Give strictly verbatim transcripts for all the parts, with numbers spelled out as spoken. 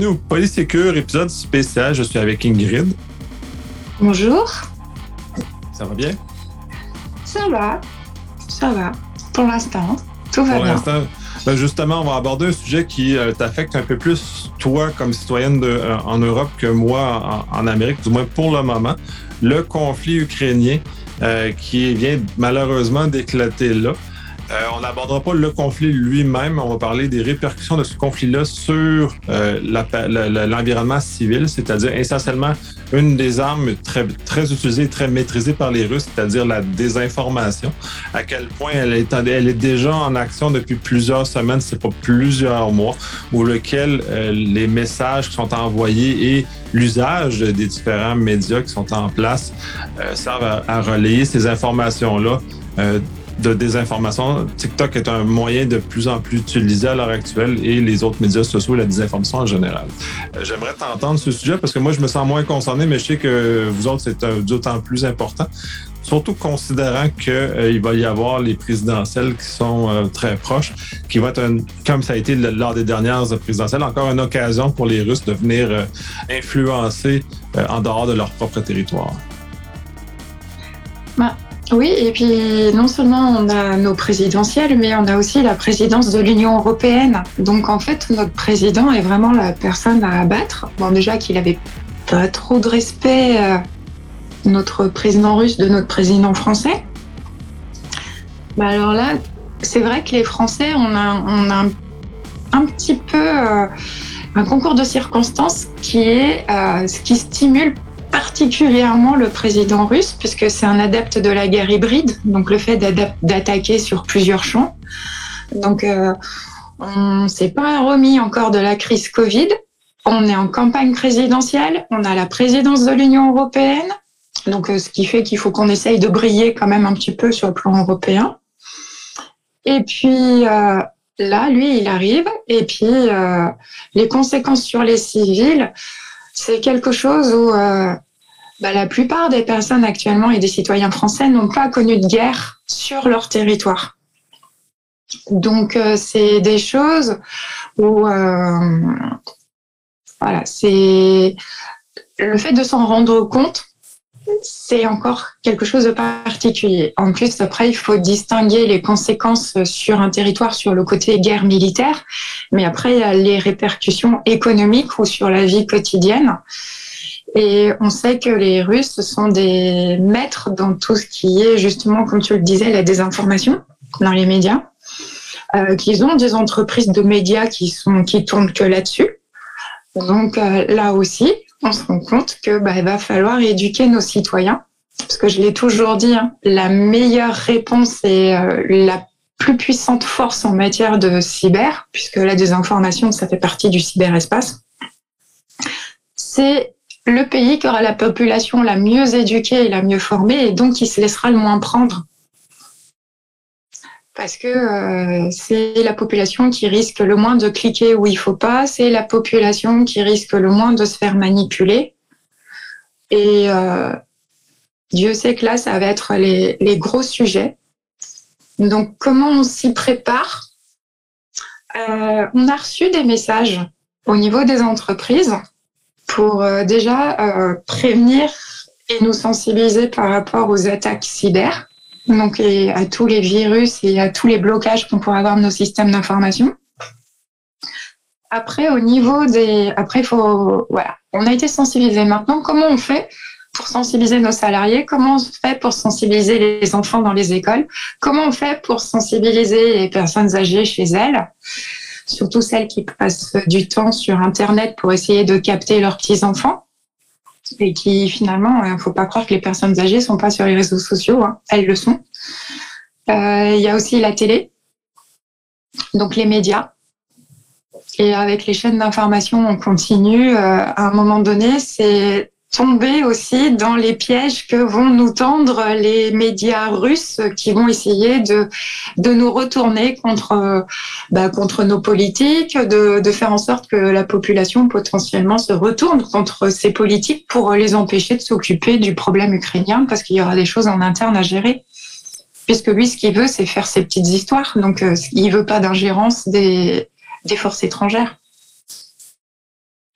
bienvenue au Polysécure, épisode spécial. Je suis avec Ingrid. Bonjour. Ça va bien? Ça va, ça va. Pour l'instant, tout va Pour bien. l'instant, ben justement, on va aborder un sujet qui euh, t'affecte un peu plus, toi, comme citoyenne de, euh, en Europe, que moi en, en Amérique, du moins pour le moment. Le conflit ukrainien euh, qui vient malheureusement d'éclater là. Euh, on n'abordera pas le conflit lui-même, on va parler des répercussions de ce conflit-là sur euh, la, la, la, l'environnement civil, c'est-à-dire essentiellement une des armes très, très utilisées et très maîtrisées par les Russes, c'est-à-dire la désinformation. À quel point elle est, elle est déjà en action depuis plusieurs semaines, c'est pas plusieurs mois, où lequel euh, les messages qui sont envoyés et l'usage des différents médias qui sont en place euh, servent à, à relayer ces informations-là. Euh, de désinformation. TikTok est un moyen de plus en plus utilisé à l'heure actuelle et les autres médias sociaux, la désinformation en général. Euh, j'aimerais t'entendre ce sujet parce que moi, je me sens moins concerné, mais je sais que vous autres, c'est un, d'autant plus important. Surtout considérant qu'il euh, va y avoir les présidentielles qui sont euh, très proches, qui vont être, un, comme ça a été lors des dernières présidentielles, encore une occasion pour les Russes de venir euh, influencer euh, en dehors de leur propre territoire. Bah. Oui, et puis non seulement on a nos présidentielles, mais on a aussi la présidence de l'Union européenne. Donc en fait, notre président est vraiment la personne à abattre. Bon, déjà qu'il avait pas trop de respect, euh, notre président russe, de notre président français. Bah alors là, c'est vrai que les Français, on a, on a un, un petit peu euh, un concours de circonstances qui est euh, ce qui stimule particulièrement le président russe, puisque c'est un adepte de la guerre hybride, donc le fait d'attaquer sur plusieurs champs. Donc, euh, on ne s'est pas remis encore de la crise Covid. On est en campagne présidentielle. On a la présidence de l'Union européenne. Donc, euh, ce qui fait qu'il faut qu'on essaye de briller quand même un petit peu sur le plan européen. Et puis, euh, là, lui, il arrive. Et puis, euh, les conséquences sur les civils, c'est quelque chose où euh, bah, la plupart des personnes actuellement et des citoyens français n'ont pas connu de guerre sur leur territoire. Donc, euh, c'est des choses où euh, voilà, c'est le fait de s'en rendre compte, c'est encore quelque chose de particulier. En plus, après, il faut distinguer les conséquences sur un territoire sur le côté guerre militaire, mais après, il y a les répercussions économiques ou sur la vie quotidienne. Et on sait que les Russes sont des maîtres dans tout ce qui est, justement, comme tu le disais, la désinformation dans les médias, euh, qu'ils ont des entreprises de médias qui sont qui tournent que là-dessus. Donc euh, là aussi, on se rend compte que bah, il va falloir éduquer nos citoyens, parce que je l'ai toujours dit, hein, la meilleure réponse et euh, la plus puissante force en matière de cyber, puisque la désinformation, ça fait partie du cyberespace, c'est le pays qui aura la population la mieux éduquée et la mieux formée, et donc qui se laissera le moins prendre. Parce que euh, c'est la population qui risque le moins de cliquer où il ne faut pas, c'est la population qui risque le moins de se faire manipuler. Et euh, Dieu sait que là, ça va être les, les gros sujets. Donc, comment on s'y prépare ? euh, On a reçu des messages au niveau des entreprises pour euh, déjà euh, prévenir et nous sensibiliser par rapport aux attaques cyber. Donc, et à tous les virus et à tous les blocages qu'on pourrait avoir de nos systèmes d'information. Après, au niveau des... Après, il faut... Voilà, on a été sensibilisés. Maintenant, comment on fait pour sensibiliser nos salariés ? Comment on fait pour sensibiliser les enfants dans les écoles ? Comment on fait pour sensibiliser les personnes âgées chez elles ? Surtout celles qui passent du temps sur Internet pour essayer de capter leurs petits-enfants. Et qui, finalement, il ne faut pas croire que les personnes âgées ne sont pas sur les réseaux sociaux, hein. Elles le sont. Euh, il y a aussi la télé, donc les médias. Et avec les chaînes d'information, on continue. Euh, à un moment donné, c'est tomber aussi dans les pièges que vont nous tendre les médias russes qui vont essayer de, de nous retourner contre, bah, contre nos politiques, de, de faire en sorte que la population potentiellement se retourne contre ces politiques pour les empêcher de s'occuper du problème ukrainien, parce qu'il y aura des choses en interne à gérer. Puisque lui, ce qu'il veut, c'est faire ses petites histoires. Donc, euh, il veut pas d'ingérence des, des forces étrangères.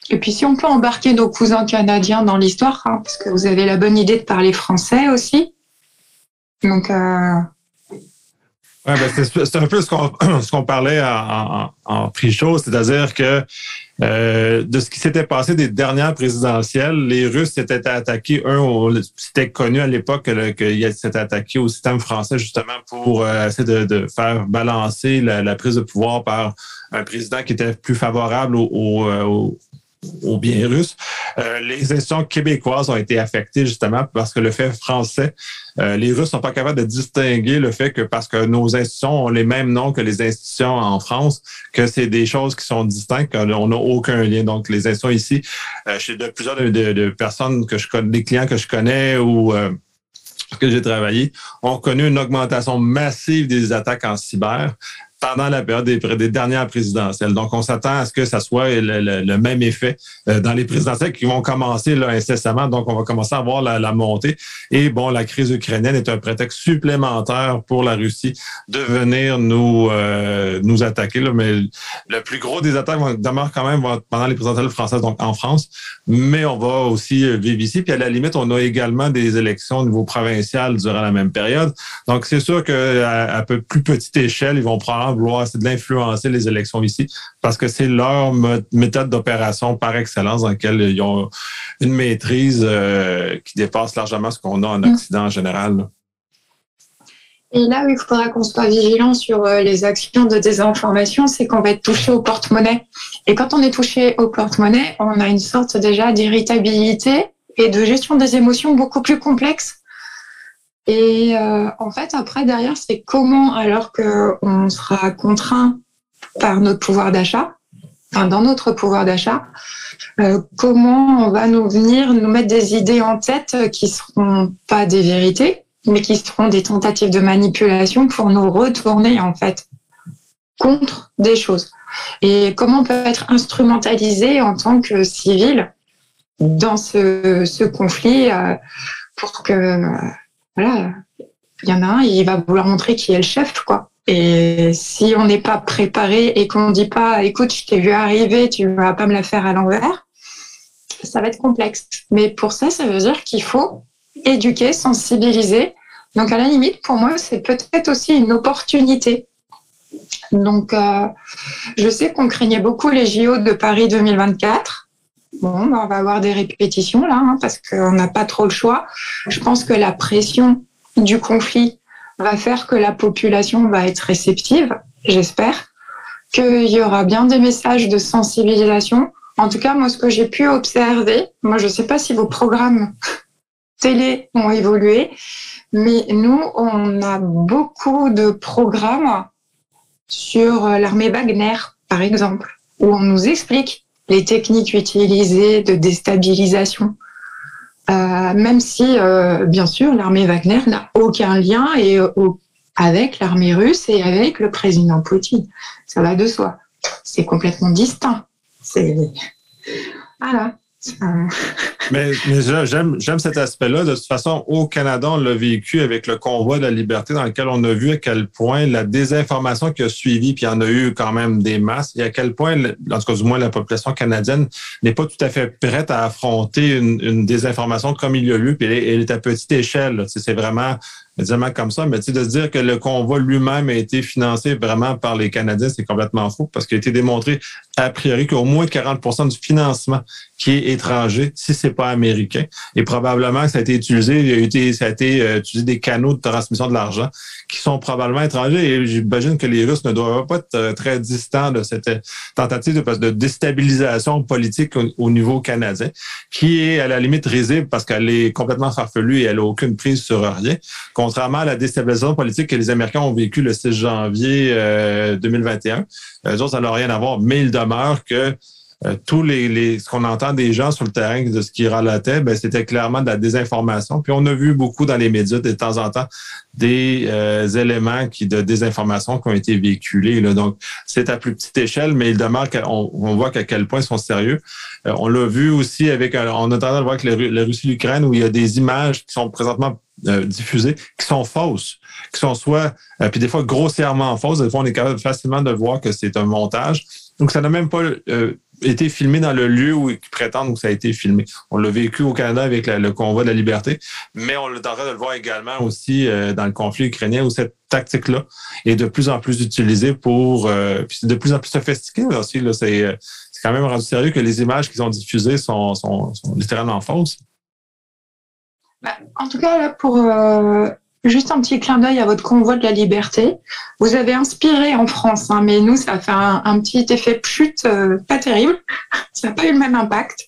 Et puis, si on peut embarquer nos cousins canadiens dans l'histoire, hein, parce que vous avez la bonne idée de parler français aussi. Donc, euh... ouais, ben c'est, c'est un peu ce qu'on, ce qu'on parlait en, en, en pre-show, c'est-à-dire que euh, de ce qui s'était passé des dernières présidentielles, les Russes s'étaient attaqués, un, au, c'était connu à l'époque qu'ils s'étaient attaqués au système français justement pour euh, essayer de, de faire balancer la, la prise de pouvoir par un président qui était plus favorable au, au, au aux biens russes. Euh, les institutions québécoises ont été affectées justement parce que le fait français, euh, les Russes sont pas capables de distinguer le fait que parce que nos institutions ont les mêmes noms que les institutions en France, que c'est des choses qui sont distinctes, qu'on n'a aucun lien. Donc, les institutions ici, euh, chez de, plusieurs de, de, de personnes que je connais, des clients que je connais ou euh, que j'ai travaillé, ont connu une augmentation massive des attaques en cyber pendant la période des, des dernières présidentielles. Donc, on s'attend à ce que ça soit le, le, le même effet euh, dans les présidentielles qui vont commencer là, incessamment. Donc, on va commencer à voir la, la montée. Et bon, la crise ukrainienne est un prétexte supplémentaire pour la Russie de venir nous euh, nous attaquer. Là. Mais le plus gros des attaques demeure quand même pendant les présidentielles françaises, donc en France. Mais on va aussi vivre ici. Puis à la limite, on a également des élections au niveau provincial durant la même période. Donc, c'est sûr qu'à à peu plus petite échelle, ils vont prendre vouloir essayer de l'influencer les élections ici parce que c'est leur méthode d'opération par excellence dans laquelle ils ont une maîtrise euh, qui dépasse largement ce qu'on a en Occident en général. Et là où il faudra qu'on soit vigilant sur les actions de désinformation, c'est qu'on va être touché au porte-monnaie. Et quand on est touché au porte-monnaie, on a une sorte déjà d'irritabilité et de gestion des émotions beaucoup plus complexe. Et euh, en fait, après, derrière, c'est comment, alors qu'on sera contraint par notre pouvoir d'achat, enfin dans notre pouvoir d'achat, euh, comment on va nous venir nous mettre des idées en tête qui seront pas des vérités, mais qui seront des tentatives de manipulation pour nous retourner, en fait, contre des choses. Et comment on peut être instrumentalisé en tant que civil dans ce, ce conflit euh, pour que... Euh, Voilà, il y en a un, il va vouloir montrer qui est le chef, quoi. Et si on n'est pas préparé et qu'on ne dit pas, écoute, je t'ai vu arriver, tu ne vas pas me la faire à l'envers, ça va être complexe. Mais pour ça, ça veut dire qu'il faut éduquer, sensibiliser. Donc, à la limite, pour moi, c'est peut-être aussi une opportunité. Donc, euh, je sais qu'on craignait beaucoup les J O de Paris deux mille vingt-quatre. Bon, on va avoir des répétitions là, hein, parce qu'on n'a pas trop le choix. Je pense que la pression du conflit va faire que la population va être réceptive, j'espère, qu'il y aura bien des messages de sensibilisation. En tout cas, moi, ce que j'ai pu observer, moi, je ne sais pas si vos programmes télé ont évolué, mais nous, on a beaucoup de programmes sur l'armée Wagner, par exemple, où on nous explique les techniques utilisées de déstabilisation, euh, même si, euh, bien sûr, l'armée Wagner n'a aucun lien et, euh, avec l'armée russe et avec le président Poutine. Ça va de soi. C'est complètement distinct. C'est... Voilà. mais, mais j'aime, j'aime cet aspect-là. De toute façon, au Canada, on l'a vécu avec le convoi de la liberté dans lequel on a vu à quel point la désinformation qui a suivi, puis il y en a eu quand même des masses, et à quel point, en tout cas du moins la population canadienne, n'est pas tout à fait prête à affronter une, une désinformation comme il y a eu, puis elle est, elle est à petite échelle. Là. C'est vraiment... évidemment comme ça, mais tu sais, de se dire que le convoi lui-même a été financé vraiment par les Canadiens, c'est complètement faux, parce qu'il a été démontré a priori qu'au moins quarante pour cent du financement qui est étranger, si c'est pas américain, et probablement que ça a été utilisé, il a été, ça a été euh, utilisé des canaux de transmission de l'argent qui sont probablement étrangers, et j'imagine que les Russes ne doivent pas être très distants de cette tentative de, de déstabilisation politique au, au niveau canadien, qui est à la limite risible parce qu'elle est complètement farfelue et elle n'a aucune prise sur rien. Contrairement à la déstabilisation politique que les Américains ont vécu le six janvier euh, deux mille vingt et un, eux autres, ça n'a rien à voir, mais il demeure que euh, tous les, les ce qu'on entend des gens sur le terrain de ce qu'ils relataient, ben, c'était clairement de la désinformation. Puis on a vu beaucoup dans les médias de temps en temps des euh, éléments qui de désinformation qui ont été véhiculés. Là. Donc, c'est à plus petite échelle, mais il demeure qu'on on voit qu'à quel point ils sont sérieux. Euh, on l'a vu aussi avec, on a tendance à le voir avec la, la Russie et l'Ukraine, où il y a des images qui sont présentement Euh, diffusées, qui sont fausses, qui sont soit, euh, puis des fois grossièrement fausses, des fois on est capable facilement de voir que c'est un montage. Donc ça n'a même pas euh, été filmé dans le lieu où ils prétendent où ça a été filmé. On l'a vécu au Canada avec la, le convoi de la liberté, mais on est en train de le voir également aussi euh, dans le conflit ukrainien où cette tactique-là est de plus en plus utilisée pour... Euh, puis c'est de plus en plus sophistiqué aussi. Là, c'est, c'est quand même rendu sérieux que les images qui sont diffusées sont, sont, sont littéralement fausses. Bah, en tout cas, là, pour... Euh... Juste un petit clin d'œil à votre convoi de la liberté. Vous avez inspiré en France, hein, mais nous, ça a fait un, un petit effet chute euh, pas terrible. Ça n'a pas eu le même impact.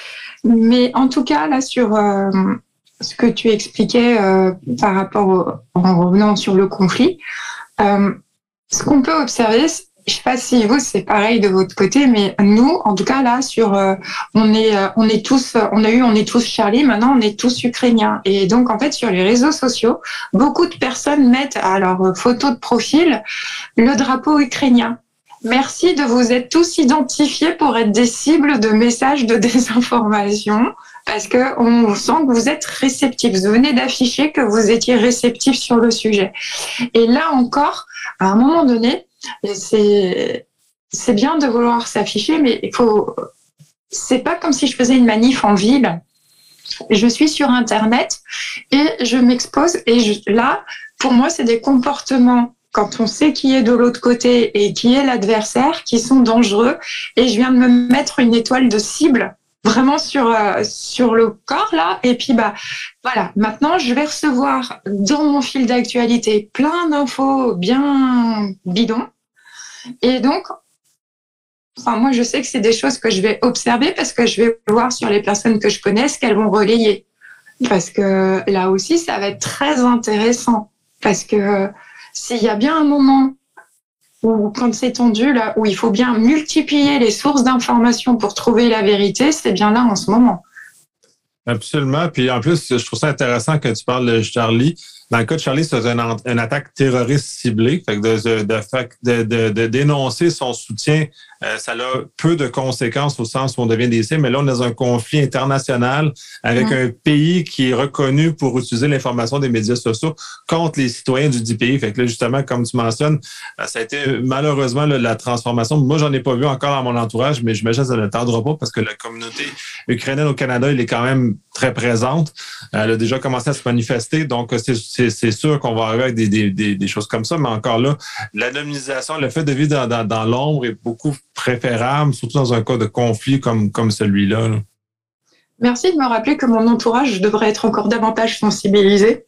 Mais en tout cas, là, sur euh, ce que tu expliquais euh, par rapport au, en revenant sur le conflit, euh, ce qu'on peut observer, je sais pas si vous c'est pareil de votre côté, mais nous, en tout cas là, sur, euh, on est, euh, on est tous, on a eu, on est tous Charlie. Maintenant, on est tous ukrainiens. Et donc, en fait, sur les réseaux sociaux, beaucoup de personnes mettent à leur photo de profil le drapeau ukrainien. Merci de vous être tous identifiés pour être des cibles de messages de désinformation, parce que on sent que vous êtes réceptifs. Vous venez d'afficher que vous étiez réceptifs sur le sujet. Et là encore, à un moment donné, c'est c'est bien de vouloir s'afficher, mais il faut. C'est pas comme si je faisais une manif en ville. Je suis sur Internet et je m'expose. Et je, là, pour moi, c'est des comportements. Quand on sait qui est de l'autre côté et qui est l'adversaire, qui sont dangereux. Et je viens de me mettre une étoile de cible vraiment sur euh, sur le corps là. Et puis bah voilà. Maintenant, je vais recevoir dans mon fil d'actualité plein d'infos bien bidons. Et donc, enfin moi, je sais que c'est des choses que je vais observer parce que je vais voir sur les personnes que je connais ce qu'elles vont relayer. Parce que là aussi, ça va être très intéressant. Parce que s'il y a bien un moment où, quand c'est tendu, là, où il faut bien multiplier les sources d'informations pour trouver la vérité, c'est bien là en ce moment. Absolument. Puis en plus, je trouve ça intéressant que tu parles de Charlie. Dans le cas de Charlie, c'est une, une attaque terroriste ciblée. Fait que de, de, de, de, de dénoncer son soutien, euh, ça a peu de conséquences au sens où on devient des cibles. Mais là, on est dans un conflit international avec mmh. un pays qui est reconnu pour utiliser l'information des médias sociaux contre les citoyens du dit pays. Fait que là, justement, comme tu mentionnes, ça a été malheureusement là, la transformation. Moi, j'en ai pas vu encore dans mon entourage, mais j'imagine que ça ne tardera pas parce que la communauté ukrainienne au Canada, elle est quand même très présente. Elle a déjà commencé à se manifester. Donc, c'est, c'est, c'est sûr qu'on va arriver avec des, des, des, des choses comme ça. Mais encore là, l'anonymisation, le fait de vivre dans, dans, dans l'ombre est beaucoup préférable, surtout dans un cas de conflit comme, comme celui-là. Là. Merci de me rappeler que mon entourage devrait être encore davantage sensibilisé.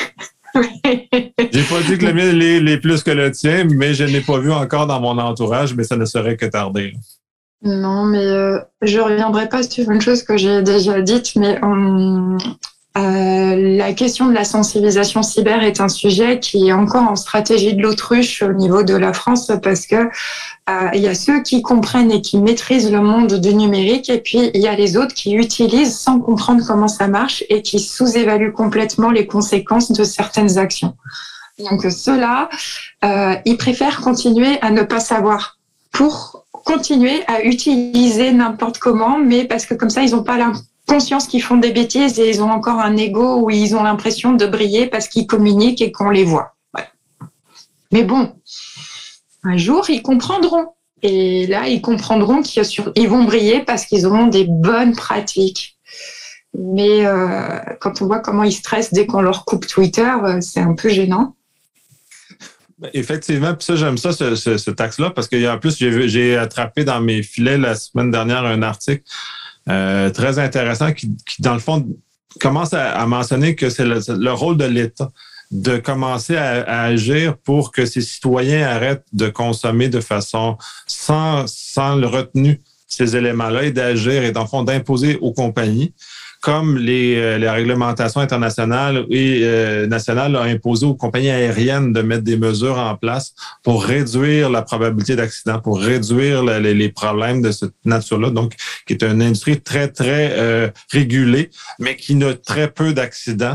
J'ai pas dit que le mien l'est, l'est plus que le tien, mais je ne l'ai pas vu encore dans mon entourage, mais ça ne serait que tarder. Non, mais euh, je ne reviendrai pas sur une chose que j'ai déjà dite, mais on, euh, la question de la sensibilisation cyber est un sujet qui est encore en stratégie de l'autruche au niveau de la France parce que euh, il y a ceux qui comprennent et qui maîtrisent le monde du numérique et puis il y a les autres qui utilisent sans comprendre comment ça marche et qui sous-évaluent complètement les conséquences de certaines actions. Donc ceux-là, euh, ils préfèrent continuer à ne pas savoir pour continuer à utiliser n'importe comment, mais parce que comme ça, ils n'ont pas la conscience qu'ils font des bêtises et ils ont encore un ego où ils ont l'impression de briller parce qu'ils communiquent et qu'on les voit. Ouais. Mais bon, un jour, ils comprendront. Et là, ils comprendront qu'ils vont briller parce qu'ils auront des bonnes pratiques. Mais euh, quand on voit comment ils stressent dès qu'on leur coupe Twitter, c'est un peu gênant. Effectivement, puis ça, j'aime ça, ce, ce, ce axe-là, parce qu'en plus, j'ai, j'ai attrapé dans mes filets la semaine dernière un article euh, très intéressant qui, qui, dans le fond, commence à, à mentionner que c'est le, le rôle de l'État de commencer à, à agir pour que ses citoyens arrêtent de consommer de façon sans, sans le retenue ces éléments-là et d'agir et, dans le fond, d'imposer aux compagnies comme les, les réglementations internationales et euh, nationales ont imposé aux compagnies aériennes de mettre des mesures en place pour réduire la probabilité d'accident, pour réduire la, les, les problèmes de cette nature-là, donc qui est une industrie très, très euh, régulée, mais qui n'a très peu d'accidents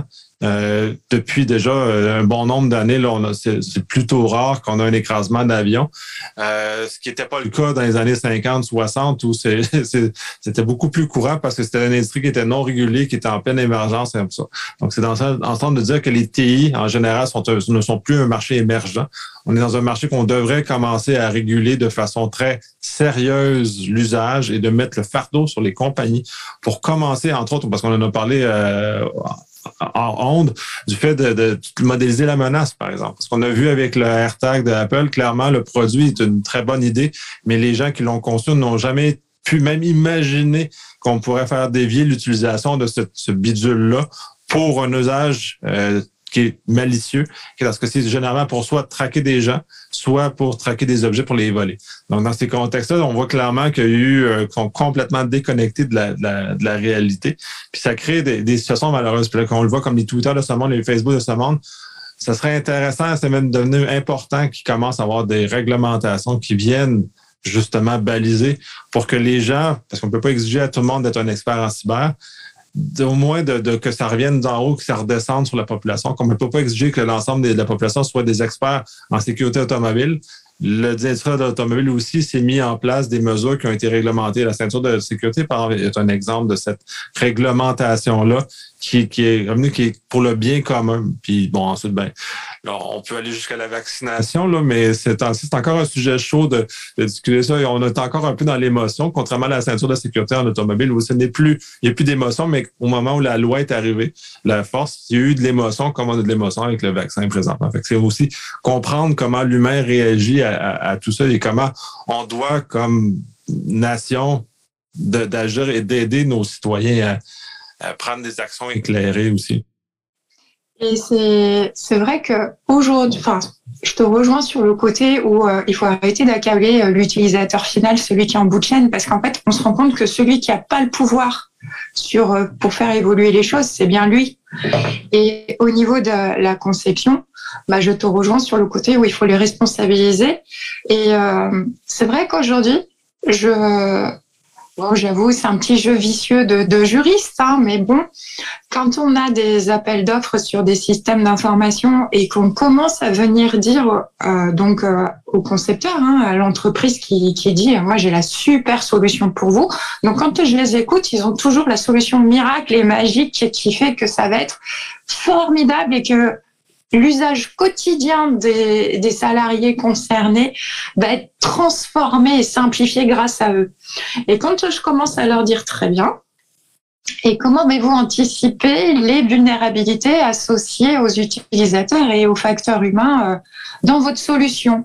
Euh, depuis déjà un bon nombre d'années, là, on a, c'est, c'est plutôt rare qu'on a un écrasement d'avion, euh, ce qui n'était pas le cas dans les années cinquante, soixante, où c'est, c'est, c'était beaucoup plus courant parce que c'était une industrie qui était non régulée, qui était en pleine émergence et comme ça. Donc, c'est dans ce sens de dire que les T I, en général, sont, ne sont plus un marché émergent. On est dans un marché qu'on devrait commencer à réguler de façon très sérieuse l'usage et de mettre le fardeau sur les compagnies pour commencer, entre autres, parce qu'on en a parlé euh, en ondes, du fait de, de modéliser la menace, par exemple. Parce qu'on a vu avec le AirTag de Apple, clairement, le produit est une très bonne idée, mais les gens qui l'ont conçu n'ont jamais pu même imaginer qu'on pourrait faire dévier l'utilisation de ce, ce bidule-là pour un usage euh, qui est malicieux, qui est parce que c'est généralement pour soit traquer des gens, soit pour traquer des objets pour les voler. Donc, dans ces contextes-là, on voit clairement qu'il y a eu euh, qu'on complètement déconnecté de la, de la, de la réalité. Puis ça crée des, des situations malheureuses. Puis là, quand on le voit comme les Twitter de ce monde, les Facebook de ce monde, ça serait intéressant, c'est même devenu important qu'ils commencent à avoir des réglementations qui viennent justement baliser pour que les gens, parce qu'on ne peut pas exiger à tout le monde d'être un expert en cyber, au moins de, de que ça revienne d'en haut, que ça redescende sur la population. Comme on ne peut pas exiger que l'ensemble de la population soit des experts en sécurité automobile. Le directeur de l'automobile aussi s'est mis en place des mesures qui ont été réglementées. La ceinture de sécurité, par exemple, est un exemple de cette réglementation-là qui, qui est revenue qui est pour le bien commun. Puis bon, ensuite, ben, là, on peut aller jusqu'à la vaccination, là, mais c'est, c'est encore un sujet chaud de, de discuter ça. Et on est encore un peu dans l'émotion, contrairement à la ceinture de sécurité en automobile, où ce n'est plus, il n'y a plus d'émotion, mais au moment où la loi est arrivée, la force, il y a eu de l'émotion comme on a de l'émotion avec le vaccin présentement. Fait que c'est aussi comprendre comment l'humain réagit à, à, à tout ça et comment on doit, comme nation, de, d'agir et d'aider nos citoyens à, à prendre des actions éclairées aussi. Et c'est, c'est vrai que aujourd'hui, enfin, je te rejoins sur le côté où euh, il faut arrêter d'accabler l'utilisateur final, celui qui est en bout de chaîne, parce qu'en fait, on se rend compte que celui qui n'a pas le pouvoir sur, euh, pour faire évoluer les choses, c'est bien lui. Et au niveau de la conception, bah, je te rejoins sur le côté où il faut les responsabiliser. Et euh, c'est vrai qu'aujourd'hui, je... Bon, j'avoue, c'est un petit jeu vicieux de, de juriste, hein, mais bon, quand on a des appels d'offres sur des systèmes d'information et qu'on commence à venir dire euh, donc euh, au concepteur, hein, à l'entreprise qui, qui dit « moi j'ai la super solution pour vous », donc quand je les écoute, ils ont toujours la solution miracle et magique qui, qui fait que ça va être formidable et que l'usage quotidien des, des salariés concernés va être transformé et simplifié grâce à eux. Et quand je commence à leur dire très bien, et comment avez-vous anticiper les vulnérabilités associées aux utilisateurs et aux facteurs humains euh, dans votre solution?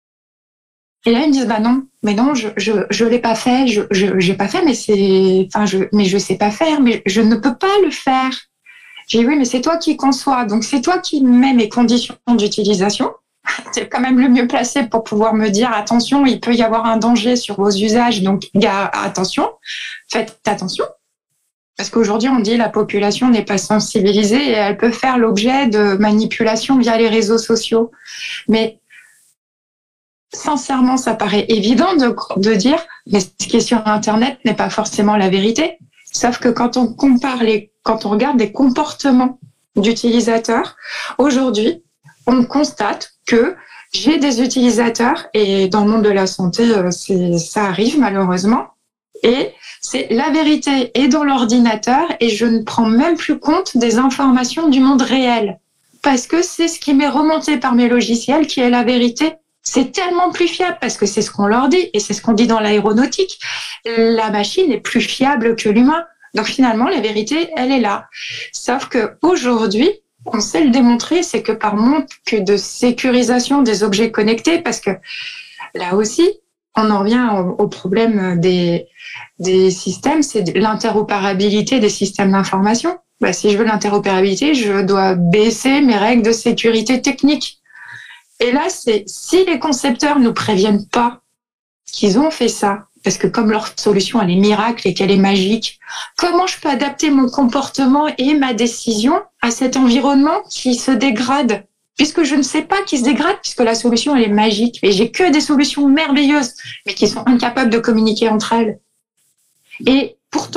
Et là, ils me disent, bah non, mais non, je, je, je l'ai pas fait, je, je, j'ai pas fait, mais c'est, enfin, je, mais je sais pas faire, mais je ne peux pas le faire. J'ai dit, oui, mais c'est toi qui conçois, donc c'est toi qui mets mes conditions d'utilisation. C'est quand même le mieux placé pour pouvoir me dire, attention, il peut y avoir un danger sur vos usages, donc gars, attention, faites attention. Parce qu'aujourd'hui, on dit la population n'est pas sensibilisée et elle peut faire l'objet de manipulations via les réseaux sociaux. Mais sincèrement, ça paraît évident de, de dire, mais ce qui est sur Internet n'est pas forcément la vérité. Sauf que quand on compare les, quand on regarde les comportements d'utilisateurs, aujourd'hui, on constate que j'ai des utilisateurs, et dans le monde de la santé, c'est, ça arrive malheureusement, et c'est la vérité est dans l'ordinateur et je ne prends même plus compte des informations du monde réel. Parce que c'est ce qui m'est remonté par mes logiciels qui est la vérité. C'est tellement plus fiable parce que c'est ce qu'on leur dit et c'est ce qu'on dit dans l'aéronautique. La machine est plus fiable que l'humain. Donc finalement, la vérité, elle est là. Sauf qu'aujourd'hui, on sait le démontrer, c'est que par manque de sécurisation des objets connectés, parce que là aussi, on en revient au, au problème des, des systèmes, c'est l'interopérabilité des systèmes d'information. Bah, si je veux l'interopérabilité, je dois baisser mes règles de sécurité technique. Et là, c'est si les concepteurs nous préviennent pas qu'ils ont fait ça, parce que comme leur solution, elle est miracle et qu'elle est magique, comment je peux adapter mon comportement et ma décision à cet environnement qui se dégrade? Puisque je ne sais pas qu'il se dégrade, puisque la solution, elle est magique. Et j'ai que des solutions merveilleuses, mais qui sont incapables de communiquer entre elles. Et pourtant,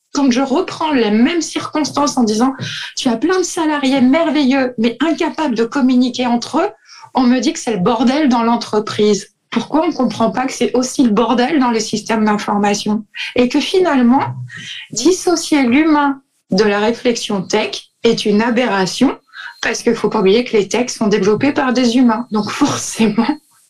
quand je reprends les mêmes circonstances en disant tu as plein de salariés merveilleux mais incapables de communiquer entre eux, on me dit que c'est le bordel dans l'entreprise. Pourquoi on ne comprend pas que c'est aussi le bordel dans les systèmes d'information et que finalement, dissocier l'humain de la réflexion tech est une aberration parce qu'il ne faut pas oublier que les techs sont développés par des humains. Donc forcément,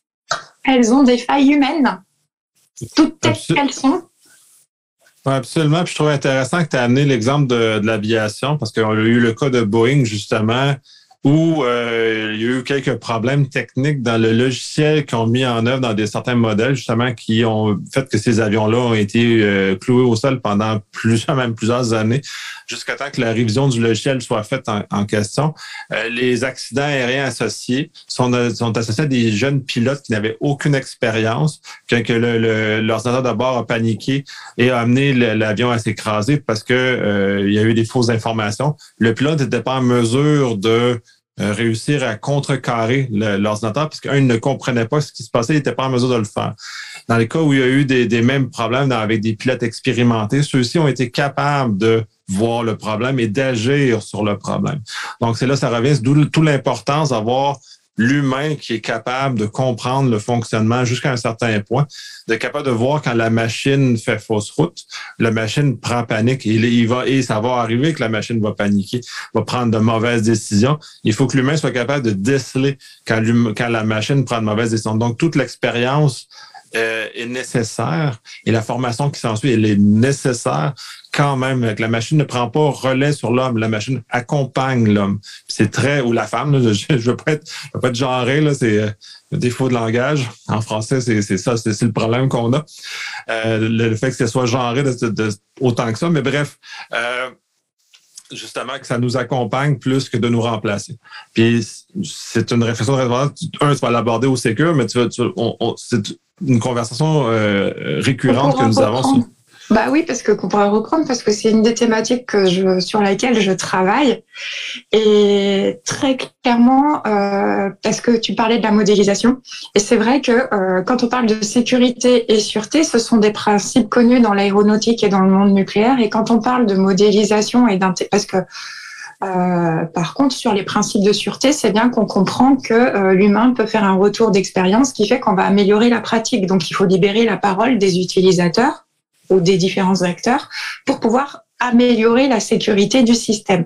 elles ont des failles humaines. Toutes tech Absol- qu'elles sont. Ouais, absolument. Puis je trouve intéressant que tu as amené l'exemple de, de l'aviation parce qu'on a eu le cas de Boeing, justement, où euh, il y a eu quelques problèmes techniques dans le logiciel qu'ils ont mis en œuvre dans des certains modèles, justement, qui ont fait que ces avions-là ont été euh, cloués au sol pendant plusieurs, même plusieurs années, jusqu'à temps que la révision du logiciel soit faite en, en question. Euh, les accidents aériens associés sont, sont associés à des jeunes pilotes qui n'avaient aucune expérience, que, que le, le, l'ordinateur de bord a paniqué et a amené le, l'avion à s'écraser parce que euh, il y a eu des fausses informations. Le pilote n'était pas en mesure de réussir à contrecarrer le, l'ordinateur parce qu'un, il ne comprenait pas ce qui se passait, il n'était pas en mesure de le faire. Dans les cas où il y a eu des, des mêmes problèmes dans, avec des pilotes expérimentés, ceux-ci ont été capables de voir le problème et d'agir sur le problème. Donc, c'est là, ça revient, c'est d'où toute l'importance d'avoir l'humain qui est capable de comprendre le fonctionnement jusqu'à un certain point, de capable de voir quand la machine fait fausse route, la machine prend panique et il va et ça va arriver que la machine va paniquer, va prendre de mauvaises décisions. Il faut que l'humain soit capable de déceler quand, quand la machine prend de mauvaises décisions. Donc toute l'expérience euh, est nécessaire et la formation qui s'ensuit, elle est nécessaire quand même. Que la machine ne prend pas relais sur l'homme, la machine accompagne l'homme. C'est très, ou la femme, là, je ne veux pas être, je veux pas être genré, là, c'est euh, le défaut de langage. En français, c'est, c'est ça, c'est, c'est le problème qu'on a. Euh, le, le fait que ce soit genré de, de, de, autant que ça, mais bref, euh, justement, que ça nous accompagne plus que de nous remplacer. Puis, c'est une réflexion de raisonnement. Un, tu vas l'aborder au sécure, mais tu vas, tu, on, on, c'est une conversation euh, récurrente que nous reprendre. avons sur... Bah oui, parce que qu'on pourrait reprendre, parce que c'est une des thématiques que je, sur laquelle je travaille. Et très clairement, euh, parce que tu parlais de la modélisation, et c'est vrai que euh, quand on parle de sécurité et sûreté, ce sont des principes connus dans l'aéronautique et dans le monde nucléaire. Et quand on parle de modélisation et d'inté... parce que Euh, par contre, sur les principes de sûreté, c'est bien qu'on comprend que euh, l'humain peut faire un retour d'expérience qui fait qu'on va améliorer la pratique. Donc, il faut libérer la parole des utilisateurs ou des différents acteurs pour pouvoir améliorer la sécurité du système.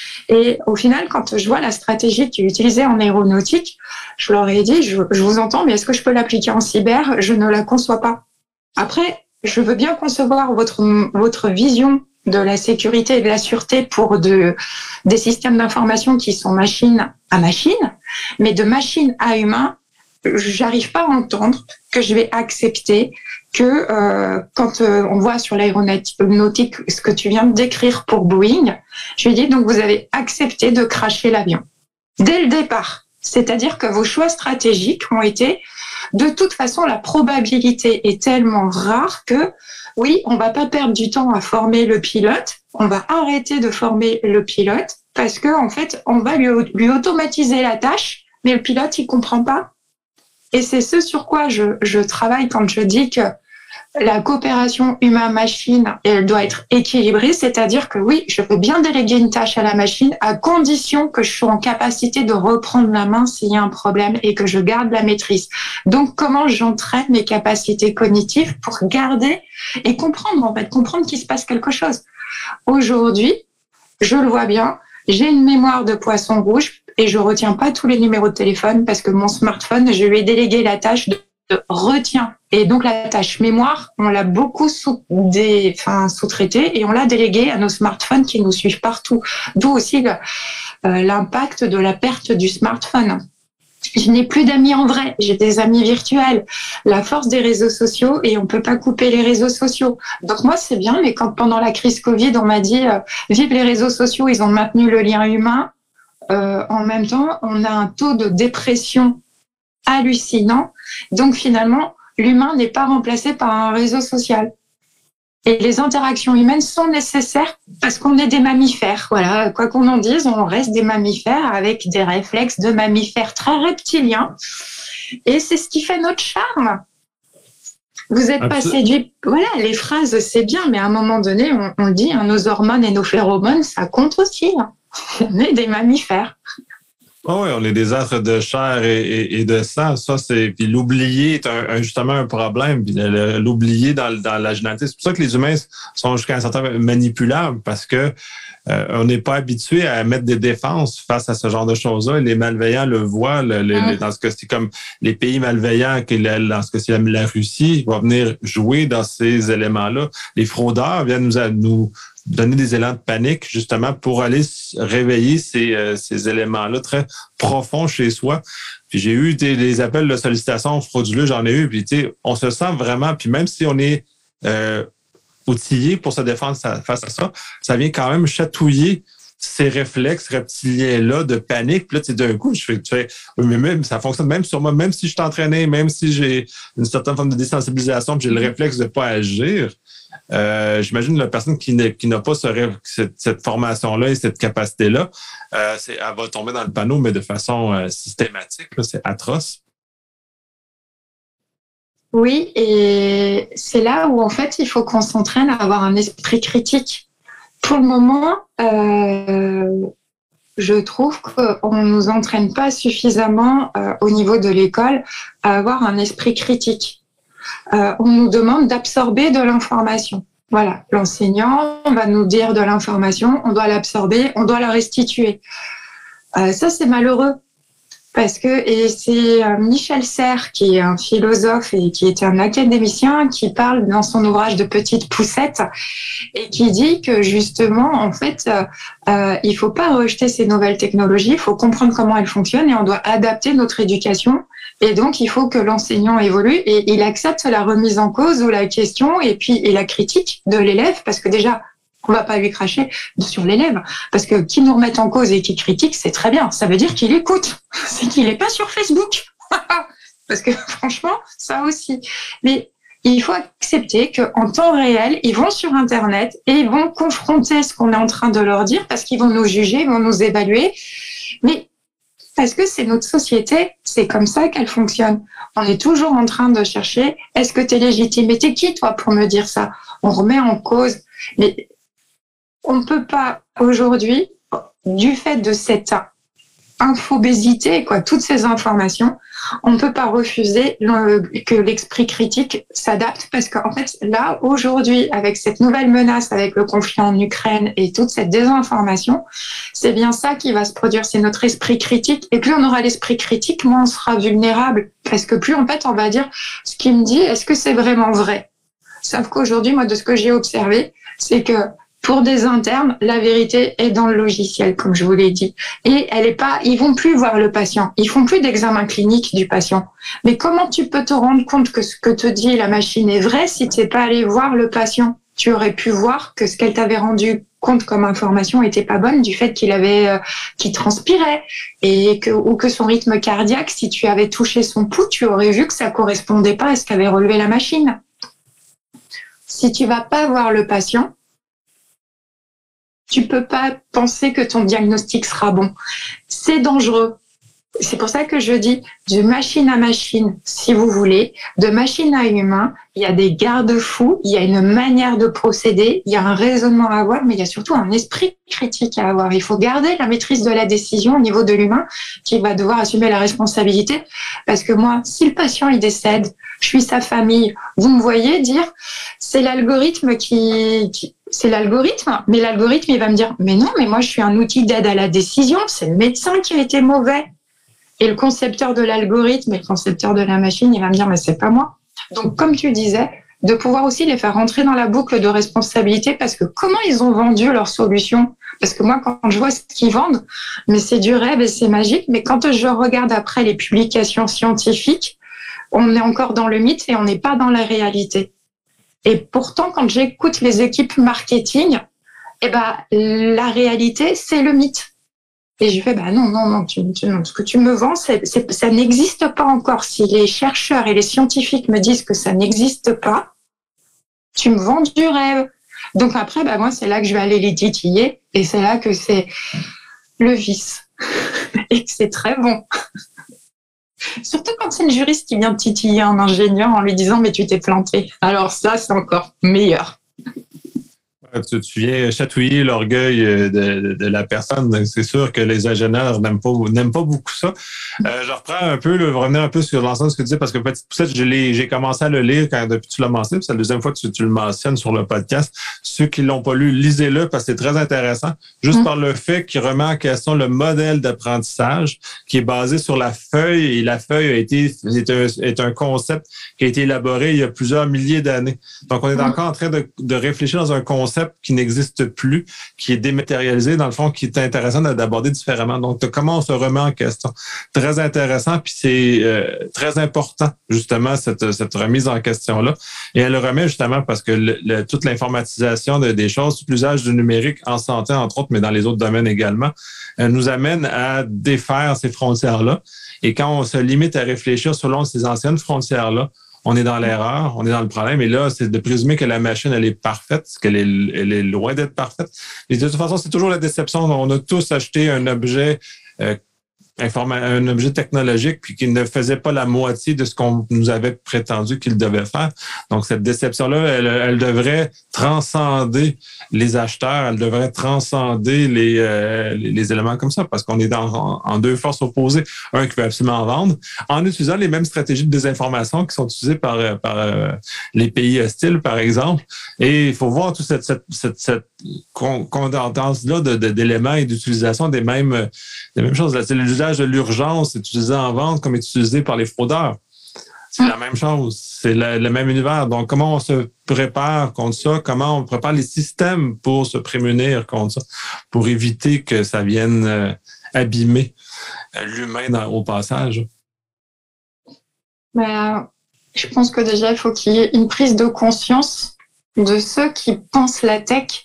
Et au final, quand je vois la stratégie qui est utilisée en aéronautique, je leur ai dit, je, je vous entends, mais est-ce que je peux l'appliquer en cyber? Je ne la conçois pas. Après, je veux bien concevoir votre, votre vision de la sécurité et de la sûreté pour de, des systèmes d'information qui sont machine à machine, mais de machine à humain, j'arrive pas à entendre que je vais accepter que euh, quand euh, on voit sur l'aéronautique ce que tu viens de décrire pour Boeing, je lui dis donc vous avez accepté de crasher l'avion dès le départ. C'est-à-dire que vos choix stratégiques ont été, de toute façon, la probabilité est tellement rare que oui, on va pas perdre du temps à former le pilote, on va arrêter de former le pilote parce que en fait, on va lui, lui automatiser la tâche, mais le pilote, il comprend pas. Et c'est ce sur quoi je, je travaille quand je dis que la coopération humain-machine, elle doit être équilibrée, c'est-à-dire que oui, je peux bien déléguer une tâche à la machine à condition que je sois en capacité de reprendre la main s'il y a un problème et que je garde la maîtrise. Donc, comment j'entraîne mes capacités cognitives pour garder et comprendre, en fait, comprendre qu'il se passe quelque chose. Aujourd'hui, je le vois bien, j'ai une mémoire de poisson rouge et je retiens pas tous les numéros de téléphone parce que mon smartphone, je lui ai délégué la tâche de retient. Et donc, la tâche mémoire, on l'a beaucoup sous, des, enfin, sous-traitée et on l'a déléguée à nos smartphones qui nous suivent partout. D'où aussi le, euh, l'impact de la perte du smartphone. Je n'ai plus d'amis en vrai, j'ai des amis virtuels. La force des réseaux sociaux et on peut pas couper les réseaux sociaux. Donc moi, c'est bien, mais quand pendant la crise Covid, on m'a dit euh, vive les réseaux sociaux, ils ont maintenu le lien humain. Euh, en même temps, on a un taux de dépression hallucinant. Donc finalement, l'humain n'est pas remplacé par un réseau social. Et les interactions humaines sont nécessaires parce qu'on est des mammifères. Voilà, quoi qu'on en dise, on reste des mammifères avec des réflexes de mammifères très reptiliens. Et c'est ce qui fait notre charme. Vous êtes pas Absol- séduit. Voilà, les phrases, c'est bien, mais à un moment donné, on, on le dit, hein, nos hormones et nos phéromones, ça compte aussi. Hein. On est des mammifères. Oh oui, on est des êtres de chair et, et, et de sang. Ça, c'est. Puis l'oublier est un, un- justement un problème. Puis le- le- l'oublier dans, le- dans la génétique. C'est pour ça que les humains sont jusqu'à un certain point manipulables parce que euh, on n'est pas habitué à mettre des défenses face à ce genre de choses-là. Les malveillants le voient. Le, le, Hum. le- dans ce cas-ci, comme les pays malveillants, que la- dans ce cas-ci, la, la Russie va venir jouer dans ces éléments-là. Les fraudeurs viennent nous, à, nous donner des élans de panique justement pour aller réveiller ces, euh, ces éléments-là très profonds chez soi. Puis j'ai eu des, des appels de sollicitation frauduleux, j'en ai eu, puis tu sais, on se sent vraiment, puis même si on est euh, outillé pour se défendre face à ça, ça vient quand même chatouiller ces réflexes reptiliens-là de panique. Puis là, tu sais, d'un coup, je fais, tu fais, oui, mais même, ça fonctionne même sur moi, même si je suis entraîné, même si j'ai une certaine forme de désensibilisation, puis j'ai le réflexe de pas agir. Euh, j'imagine la personne qui, qui n'a pas ce rêve, cette, cette formation-là et cette capacité-là, euh, c'est, elle va tomber dans le panneau, mais de façon euh, systématique. Là, c'est atroce. Oui, et c'est là où en fait, il faut qu'on s'entraîne à avoir un esprit critique. Pour le moment, euh, je trouve qu'on ne nous entraîne pas suffisamment euh, au niveau de l'école à avoir un esprit critique. Euh, on nous demande d'absorber de l'information. Voilà, l'enseignant va nous dire de l'information, on doit l'absorber, on doit la restituer. Euh, ça, c'est malheureux. Parce que, et c'est Michel Serres, qui est un philosophe et qui était un académicien, qui parle dans son ouvrage de Petite Poussette et qui dit que justement, en fait, euh, il faut pas rejeter ces nouvelles technologies, il faut comprendre comment elles fonctionnent et on doit adapter notre éducation. Et donc, il faut que l'enseignant évolue et il accepte la remise en cause ou la question et puis et la critique de l'élève, parce que déjà, on va pas lui cracher sur l'élève, parce que qui nous remette en cause et qui critique, c'est très bien. Ça veut dire qu'il écoute, c'est qu'il est pas sur Facebook. Parce que franchement, ça aussi. Mais il faut accepter qu'en temps réel, ils vont sur Internet et ils vont confronter ce qu'on est en train de leur dire parce qu'ils vont nous juger, ils vont nous évaluer. Mais parce que c'est notre société, c'est comme ça qu'elle fonctionne. On est toujours en train de chercher, est-ce que tu es légitime? Et t'es qui, toi, pour me dire ça? On remet en cause. Mais on ne peut pas aujourd'hui, du fait de cette infobésité, quoi, toutes ces informations, on ne peut pas refuser le, que l'esprit critique s'adapte parce qu'en fait, là, aujourd'hui, avec cette nouvelle menace, avec le conflit en Ukraine et toute cette désinformation, c'est bien ça qui va se produire, c'est notre esprit critique. Et plus on aura l'esprit critique, moins on sera vulnérable. Parce que plus, en fait, on va dire ce qu'il me dit, est-ce que c'est vraiment vrai? Sauf qu'aujourd'hui, moi, de ce que j'ai observé, c'est que pour des internes, la vérité est dans le logiciel, comme je vous l'ai dit. Et elle est pas, ils vont plus voir le patient. Ils font plus d'examen clinique du patient. Mais comment tu peux te rendre compte que ce que te dit la machine est vrai si tu n'es pas allé voir le patient? Tu aurais pu voir que ce qu'elle t'avait rendu compte comme information était pas bonne du fait qu'il avait, euh, qu'il transpirait et que, ou que son rythme cardiaque, si tu avais touché son pouls, tu aurais vu que ça correspondait pas à ce qu'avait relevé la machine. Si tu vas pas voir le patient, tu peux pas penser que ton diagnostic sera bon. C'est dangereux. C'est pour ça que je dis de machine à machine, si vous voulez, de machine à humain, il y a des garde-fous, il y a une manière de procéder, il y a un raisonnement à avoir, mais il y a surtout un esprit critique à avoir. Il faut garder la maîtrise de la décision au niveau de l'humain qui va devoir assumer la responsabilité. Parce que moi, si le patient il décède, je suis sa famille, vous me voyez dire, c'est l'algorithme qui, qui c'est l'algorithme, mais l'algorithme il va me dire, mais non, mais moi je suis un outil d'aide à la décision, c'est le médecin qui a été mauvais. Et le concepteur de l'algorithme et le concepteur de la machine, il va me dire, mais c'est pas moi. Donc, comme tu disais, de pouvoir aussi les faire rentrer dans la boucle de responsabilité parce que comment ils ont vendu leur solution? Parce que moi, quand je vois ce qu'ils vendent, mais c'est du rêve et c'est magique. Mais quand je regarde après les publications scientifiques, on est encore dans le mythe et on n'est pas dans la réalité. Et pourtant, quand j'écoute les équipes marketing, eh ben, la réalité, c'est le mythe. Et je fais, bah non, non, non, tu, tu, non, ce que tu me vends, c'est, c'est, ça n'existe pas encore. Si les chercheurs et les scientifiques me disent que ça n'existe pas, tu me vends du rêve. Donc après, bah moi, c'est là que je vais aller les titiller et c'est là que c'est le vice et que c'est très bon. Surtout quand c'est une juriste qui vient titiller un ingénieur en lui disant « mais tu t'es planté ». Alors ça, c'est encore meilleur. Tu, tu viens chatouiller l'orgueil de, de, de la personne. C'est sûr que les ingénieurs n'aiment pas, n'aiment pas beaucoup ça. Euh, je reprends un peu, là, revenir un peu sur l'ensemble de ce que tu disais, parce que Petite Poussette, je l'ai, j'ai commencé à le lire quand depuis que tu l'as mentionné. C'est la deuxième fois que tu, tu le mentionnes sur le podcast. Ceux qui l'ont pas lu, lisez-le parce que c'est très intéressant. Juste mmh. par le fait qu'il remet en question le modèle d'apprentissage qui est basé sur la feuille, et la feuille a été est un, est un concept qui a été élaboré il y a plusieurs milliers d'années. Donc, on est encore en train de, de réfléchir dans un concept qui n'existe plus, qui est dématérialisé, dans le fond, qui est intéressant d'aborder différemment. Donc, comment on se remet en question? Très intéressant, puis c'est euh, très important, justement, cette, cette remise en question-là. Et elle le remet justement parce que le, le, toute l'informatisation de, des choses, tout l'usage du numérique en santé, entre autres, mais dans les autres domaines également, euh, nous amène à défaire ces frontières-là. Et quand on se limite à réfléchir selon ces anciennes frontières-là, on est dans l'erreur, on est dans le problème. Et là, c'est de présumer que la machine, elle est parfaite, qu'elle est, elle est loin d'être parfaite. Et de toute façon, c'est toujours la déception. On a tous acheté un objet euh, informa- un objet technologique puis qui ne faisait pas la moitié de ce qu'on nous avait prétendu qu'il devait faire. Donc, cette déception-là, elle, elle devrait transcender les acheteurs, elle devrait transcender les, euh, les, les éléments comme ça parce qu'on est dans, en, en deux forces opposées. Un qui veut absolument vendre en utilisant les mêmes stratégies de désinformation qui sont utilisées par, par euh, les pays hostiles, par exemple. Et il faut voir toute cette, cette, cette, cette condensance-là de, de, d'éléments et d'utilisation des mêmes, des mêmes choses. C'est l'usage de l'urgence utilisé en vente comme utilisé par les fraudeurs. C'est mmh. la même chose. C'est le, le même univers. Donc, comment on se prépare contre ça? Comment on prépare les systèmes pour se prémunir contre ça? Pour éviter que ça vienne euh, abîmer euh, l'humain dans, au passage. Ben, je pense que déjà, il faut qu'il y ait une prise de conscience de ceux qui pensent la tech,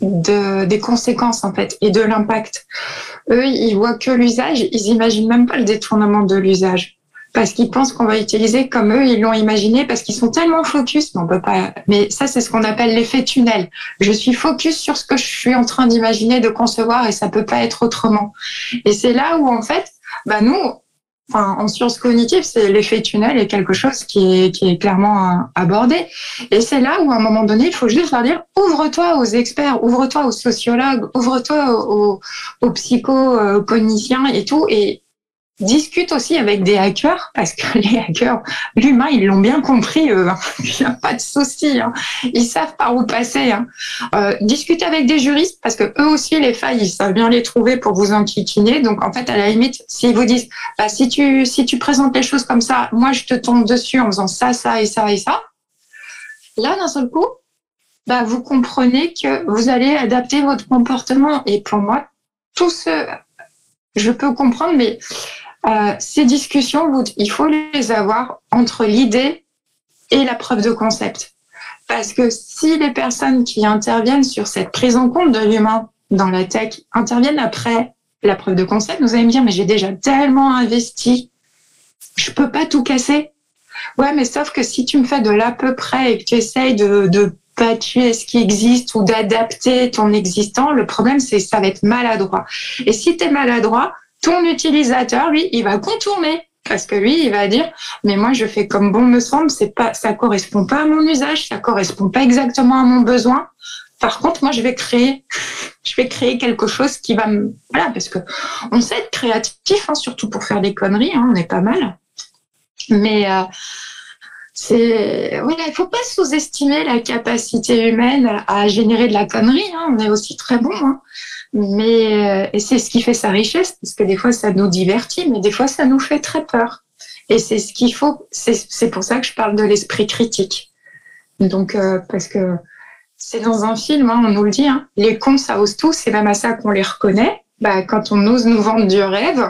de, des conséquences, en fait, et de l'impact. Eux, ils voient que l'usage, ils imaginent même pas le détournement de l'usage. Parce qu'ils pensent qu'on va utiliser comme eux, ils l'ont imaginé, parce qu'ils sont tellement focus, mais on peut pas, mais ça, c'est ce qu'on appelle l'effet tunnel. Je suis focus sur ce que je suis en train d'imaginer, de concevoir, et ça peut pas être autrement. Et c'est là où, en fait, bah, nous, enfin, en sciences cognitives, c'est l'effet tunnel est quelque chose qui est, qui est clairement abordé. Et c'est là où, à un moment donné, il faut juste leur dire, ouvre-toi aux experts, ouvre-toi aux sociologues, ouvre-toi aux, aux psycho-cognitiens et tout, et discute aussi avec des hackers, parce que les hackers, l'humain, ils l'ont bien compris, eux, hein. Il n'y a pas de souci, hein. Ils savent par où passer, hein. Euh, discutez avec des juristes, parce que eux aussi, les failles, ils savent bien les trouver pour vous enquiquiner. Donc, en fait, à la limite, s'ils vous disent, bah, si tu, si tu présentes les choses comme ça, moi, je te tombe dessus en faisant ça, ça et ça et ça. Là, d'un seul coup, bah, vous comprenez que vous allez adapter votre comportement. Et pour moi, tout ce, je peux comprendre, mais Euh, ces discussions, vous, il faut les avoir entre l'idée et la preuve de concept. Parce que si les personnes qui interviennent sur cette prise en compte de l'humain dans la tech interviennent après la preuve de concept, vous allez me dire, mais j'ai déjà tellement investi, je peux pas tout casser. Ouais, mais sauf que si tu me fais de l'à peu près et que tu essayes de, de patcher ce qui existe ou d'adapter ton existant, le problème, c'est que ça va être maladroit. Et si tu es maladroit, ton utilisateur, lui, il va contourner parce que lui, il va dire, mais moi, je fais comme bon me semble, c'est pas, ça correspond pas à mon usage, ça correspond pas exactement à mon besoin. Par contre, moi, je vais créer, je vais créer quelque chose qui va me, voilà, parce que on sait être créatif, hein, surtout pour faire des conneries, hein, on est pas mal. Mais euh, c'est, voilà, il faut pas sous-estimer la capacité humaine à générer de la connerie. Hein, on est aussi très bon. Hein. Mais et c'est ce qui fait sa richesse, parce que des fois ça nous divertit, mais des fois ça nous fait très peur. Et c'est ce qu'il faut. C'est, c'est pour ça que je parle de l'esprit critique. Donc euh, parce que c'est dans un film, hein, on nous le dit. Hein, les cons ça ose tout, c'est même à ça qu'on les reconnaît. Bah quand on ose nous vendre du rêve,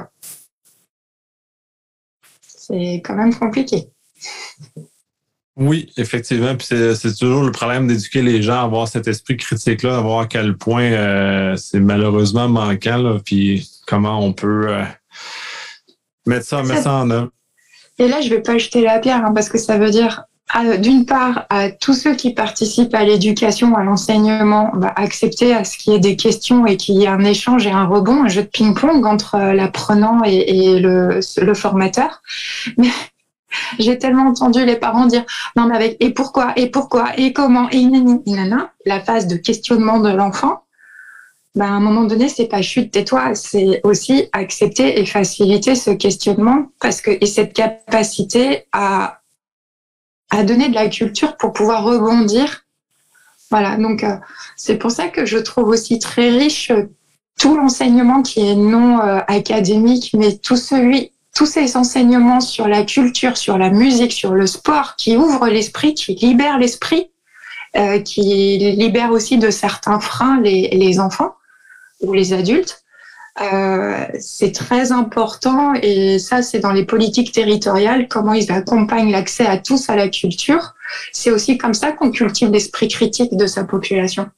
c'est quand même compliqué. Oui, effectivement. Puis c'est, c'est toujours le problème d'éduquer les gens à avoir cet esprit critique-là, à voir à quel point euh, c'est malheureusement manquant, là, puis comment on peut euh, mettre ça, mettre ça en œuvre. Et là, je vais pas jeter la pierre, hein, parce que ça veut dire à, d'une part, à tous ceux qui participent à l'éducation, à l'enseignement, bah, accepter à ce qu'il y ait des questions et qu'il y ait un échange et un rebond, un jeu de ping-pong entre l'apprenant et, et le, le formateur. Mais j'ai tellement entendu les parents dire non mais avec et pourquoi et pourquoi et comment et nani nana. La phase de questionnement de l'enfant, ben à un moment donné c'est pas chute tais-toi, c'est aussi accepter et faciliter ce questionnement parce que et cette capacité à à donner de la culture pour pouvoir rebondir. Voilà, donc euh, c'est pour ça que je trouve aussi très riche euh, tout l'enseignement qui est non euh, académique, mais tout celui tous ces enseignements sur la culture, sur la musique, sur le sport, qui ouvrent l'esprit, qui libèrent l'esprit, euh, qui libèrent aussi de certains freins les, les enfants ou les adultes. Euh, c'est très important et ça, c'est dans les politiques territoriales, comment ils accompagnent l'accès à tous à la culture. C'est aussi comme ça qu'on cultive l'esprit critique de sa population.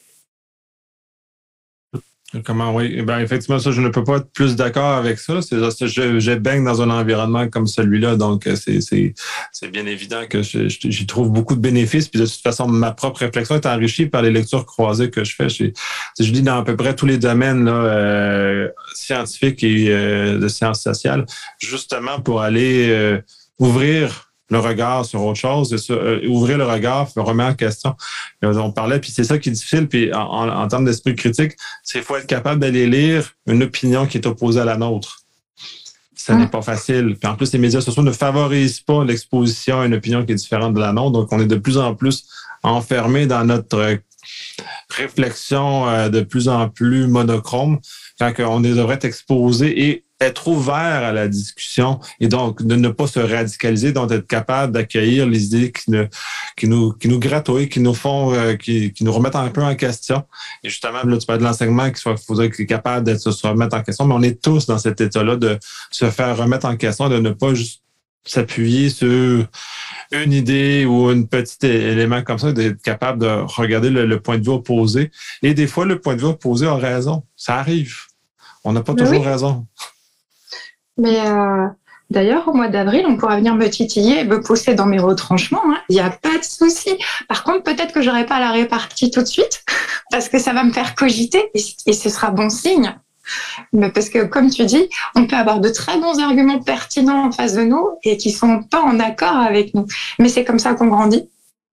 Comment, oui. Ben, effectivement, ça, je ne peux pas être plus d'accord avec ça. C'est, je, je baigne dans un environnement comme celui-là, donc c'est, c'est, c'est bien évident que je, je, j'y trouve beaucoup de bénéfices. Puis de toute façon, ma propre réflexion est enrichie par les lectures croisées que je fais. Je, je lis dans à peu près tous les domaines là, euh, scientifiques et euh, de sciences sociales, justement pour aller euh, ouvrir le regard sur autre chose, sur, euh, ouvrir le regard, remettre en question. On parlait, puis c'est ça qui est difficile, puis en, en, en termes d'esprit critique, c'est qu'il faut être capable d'aller lire une opinion qui est opposée à la nôtre. Ça n'est pas facile. Puis en plus, les médias sociaux ne favorisent pas l'exposition à une opinion qui est différente de la nôtre, donc on est de plus en plus enfermé dans notre réflexion euh, de plus en plus monochrome, quand on devrait être exposé et être ouvert à la discussion et donc de ne pas se radicaliser, donc d'être capable d'accueillir les idées qui, ne, qui nous qui nous gratouillent, qui nous font, euh, qui, qui nous remettent un peu en question. Et justement, là, tu parles de l'enseignement qui soit faudrait qu'il est capable d'être se remettre en question, mais on est tous dans cet état-là de se faire remettre en question, de ne pas juste s'appuyer sur une idée ou un petit élément comme ça, d'être capable de regarder le, le point de vue opposé. Et des fois, le point de vue opposé a raison. Ça arrive. On n'a pas Mais toujours oui. raison. Mais euh, d'ailleurs, au mois d'avril, on pourra venir me titiller et me pousser dans mes retranchements. Hein. Il n'y a pas de souci. Par contre, peut-être que je n'aurai pas la répartie tout de suite parce que ça va me faire cogiter et, et ce sera bon signe. Mais parce que, comme tu dis, on peut avoir de très bons arguments pertinents en face de nous et qui ne sont pas en accord avec nous. Mais c'est comme ça qu'on grandit.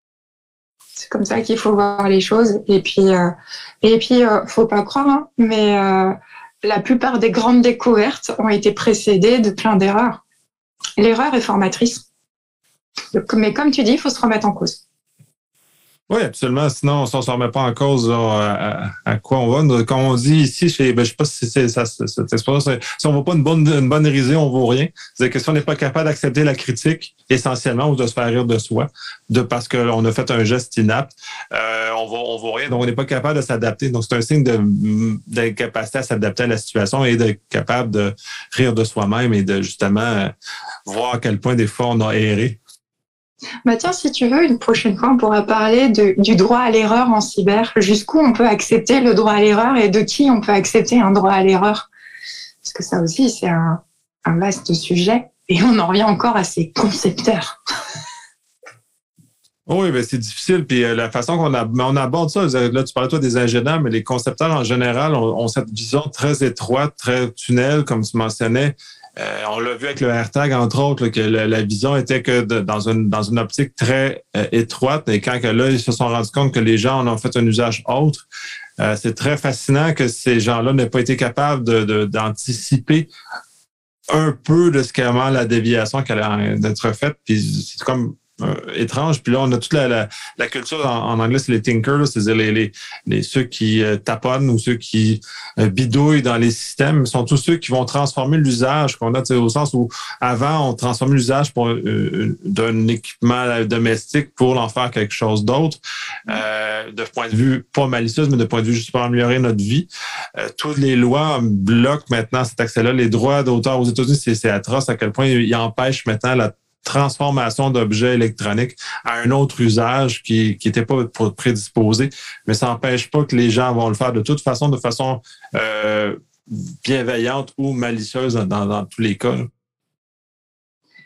C'est comme ça qu'il faut voir les choses. Et puis, euh, et puis, euh, faut pas croire, hein, mais euh, la plupart des grandes découvertes ont été précédées de plein d'erreurs. L'erreur est formatrice. Mais comme tu dis, il faut se remettre en cause. Oui, absolument. Sinon, si on ne se remet pas en cause là, à, à quoi on va. Comme on dit ici, chez, ben, je ne sais pas si c'est ça, cette expression, si on ne vaut pas une bonne, une bonne risée, on ne vaut rien. C'est-à-dire que si on n'est pas capable d'accepter la critique, essentiellement, ou de se faire rire de soi, de parce qu'on a fait un geste inapte, euh, on ne on vaut rien. Donc, on n'est pas capable de s'adapter. Donc, c'est un signe de, d'incapacité à s'adapter à la situation et d'être capable de rire de soi-même et de justement voir à quel point des fois on a erré. Bah tiens, si tu veux, une prochaine fois, on pourra parler de, du droit à l'erreur en cyber. Jusqu'où on peut accepter le droit à l'erreur et de qui on peut accepter un droit à l'erreur. Parce que ça aussi, c'est un, un vaste sujet. Et on en revient encore à ces concepteurs. Oui, ben c'est difficile. Puis euh, la façon qu'on a, on aborde ça, là, tu parlais toi des ingénieurs, mais les concepteurs en général ont, ont cette vision très étroite, très tunnel, comme tu mentionnais. Euh, on l'a vu avec le AirTag, entre autres, là, que la, la vision était que de, dans une dans une optique très euh, étroite. Et quand que là, ils se sont rendus compte que les gens en ont fait un usage autre, euh, c'est très fascinant que ces gens-là n'aient pas été capables de, de, d'anticiper un peu de ce qu'avant la déviation qui allait être faite. Puis c'est comme Euh, étrange. Puis là, on a toute la, la, la culture, en, en anglais, c'est les thinkers, là, c'est-à-dire les, les, les, ceux qui euh, taponnent ou ceux qui euh, bidouillent dans les systèmes, sont tous ceux qui vont transformer l'usage qu'on a, au sens où avant, on transformait l'usage pour, euh, d'un équipement domestique pour en faire quelque chose d'autre, euh, de point de vue pas malicieux, mais de point de vue juste pour améliorer notre vie. Euh, toutes les lois bloquent maintenant cet accès-là. Les droits d'auteur aux États-Unis, c'est, c'est atroce à quel point ils empêchent maintenant la transformation d'objets électroniques à un autre usage qui qui était pas prédisposé, mais ça n'empêche pas que les gens vont le faire de toute façon, de façon euh, bienveillante ou malicieuse dans, dans tous les cas.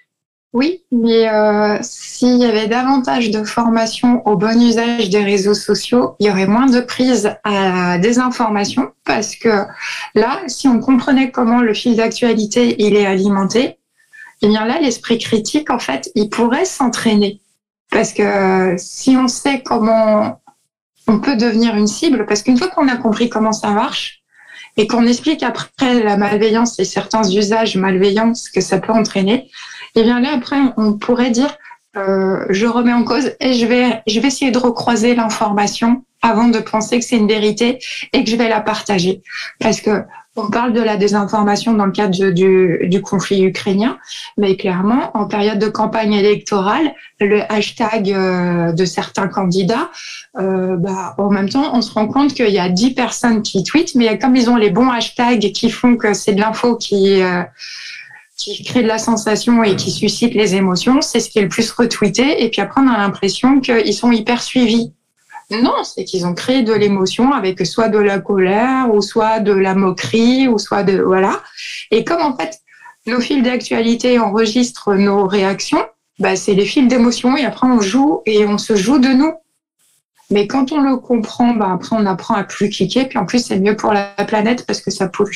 Oui, mais euh, s'il y avait davantage de formation au bon usage des réseaux sociaux, il y aurait moins de prise à la désinformation parce que là, si on comprenait comment le fil d'actualité il est alimenté, eh bien là, l'esprit critique, en fait, il pourrait s'entraîner. Parce que euh, si on sait comment on peut devenir une cible, parce qu'une fois qu'on a compris comment ça marche et qu'on explique après la malveillance et certains usages malveillants, ce que ça peut entraîner, et bien là, après, on pourrait dire, euh, je remets en cause et je vais, je vais essayer de recroiser l'information avant de penser que c'est une vérité et que je vais la partager. Parce que on parle de la désinformation dans le cadre du, du conflit ukrainien, mais clairement, en période de campagne électorale, le hashtag euh, de certains candidats, euh, bah, en même temps, on se rend compte qu'il y a dix personnes qui tweetent, mais comme ils ont les bons hashtags qui font que c'est de l'info qui... Euh, qui crée de la sensation et qui suscite les émotions, c'est ce qui est le plus retweeté. Et puis après, on a l'impression qu'ils sont hyper suivis. Non, c'est qu'ils ont créé de l'émotion avec soit de la colère, ou soit de la moquerie, ou soit de... Voilà. Et comme en fait, nos fils d'actualité enregistrent nos réactions, bah, c'est les fils d'émotion et après on joue et on se joue de nous. Mais quand on le comprend, bah, après on apprend à plus cliquer. Puis en plus, c'est mieux pour la planète parce que ça pollue.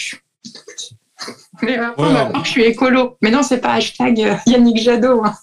Mais vraiment, ouais, je suis écolo. Mais non, c'est pas hashtag Yannick Jadot. Hein.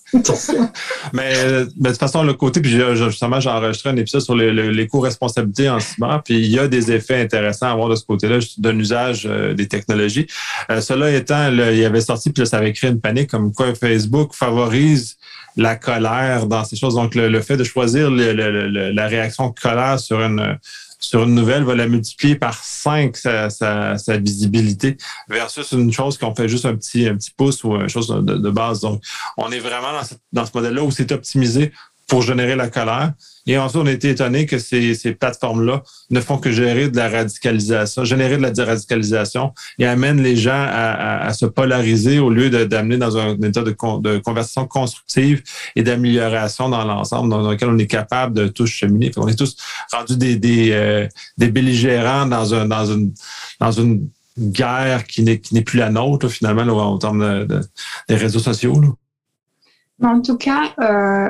mais, mais de toute façon, le côté, puis justement, j'ai enregistré un épisode sur l'éco-responsabilité en cyber, puis il y a des effets intéressants à voir de ce côté-là, d'un usage euh, des technologies. Euh, cela étant, là, il avait sorti, puis là, ça avait créé une panique comme quoi Facebook favorise la colère dans ces choses. Donc, le, le fait de choisir le, le, le, la réaction colère sur une sur une nouvelle va la multiplier par cinq sa, sa, sa visibilité versus une chose qu'on fait juste un petit, un petit pouce ou une chose de, de base. Donc, on est vraiment dans, cette, dans ce modèle-là où c'est optimisé pour générer la colère. Et ensuite, on a été étonné que ces, ces plateformes-là ne font que gérer de la radicalisation, générer de la radicalisation et amènent les gens à, à, à se polariser au lieu de, d'amener dans un, un état de, de conversation constructive et d'amélioration dans l'ensemble dans lequel on est capable de tous cheminer. On est tous rendus des, des, euh, des belligérants dans, un, dans, une, dans une guerre qui n'est, qui n'est plus la nôtre, là, finalement, là, en termes de, de, des réseaux sociaux. Là. En tout cas, euh...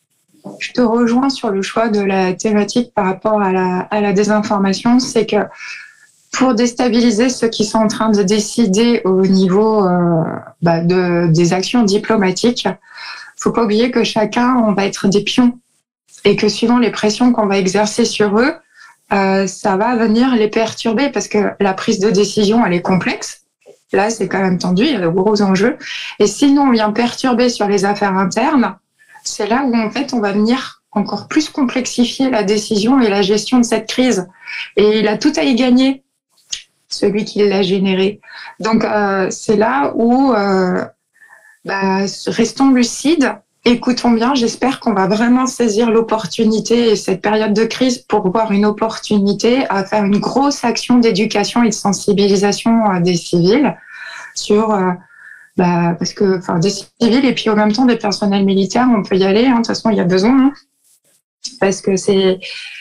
je te rejoins sur le choix de la thématique par rapport à la, à la désinformation. C'est que pour déstabiliser ceux qui sont en train de décider au niveau euh, bah de, des actions diplomatiques, faut pas oublier que chacun, on va être des pions et que suivant les pressions qu'on va exercer sur eux, euh, ça va venir les perturber parce que la prise de décision, elle est complexe. Là, c'est quand même tendu, il y a de gros enjeux. Et sinon, on vient perturber sur les affaires internes, c'est là où, en fait, on va venir encore plus complexifier la décision et la gestion de cette crise. Et il a tout à y gagner, celui qui l'a généré. Donc, euh, c'est là où, euh, bah, restons lucides, écoutons bien. J'espère qu'on va vraiment saisir l'opportunité et cette période de crise pour voir une opportunité à faire une grosse action d'éducation et de sensibilisation des civils sur... Euh, Bah, parce que, enfin, des civils et puis en même temps des personnels militaires, on peut y aller. Hein, de toute façon, il y a besoin. Hein, parce que c'est,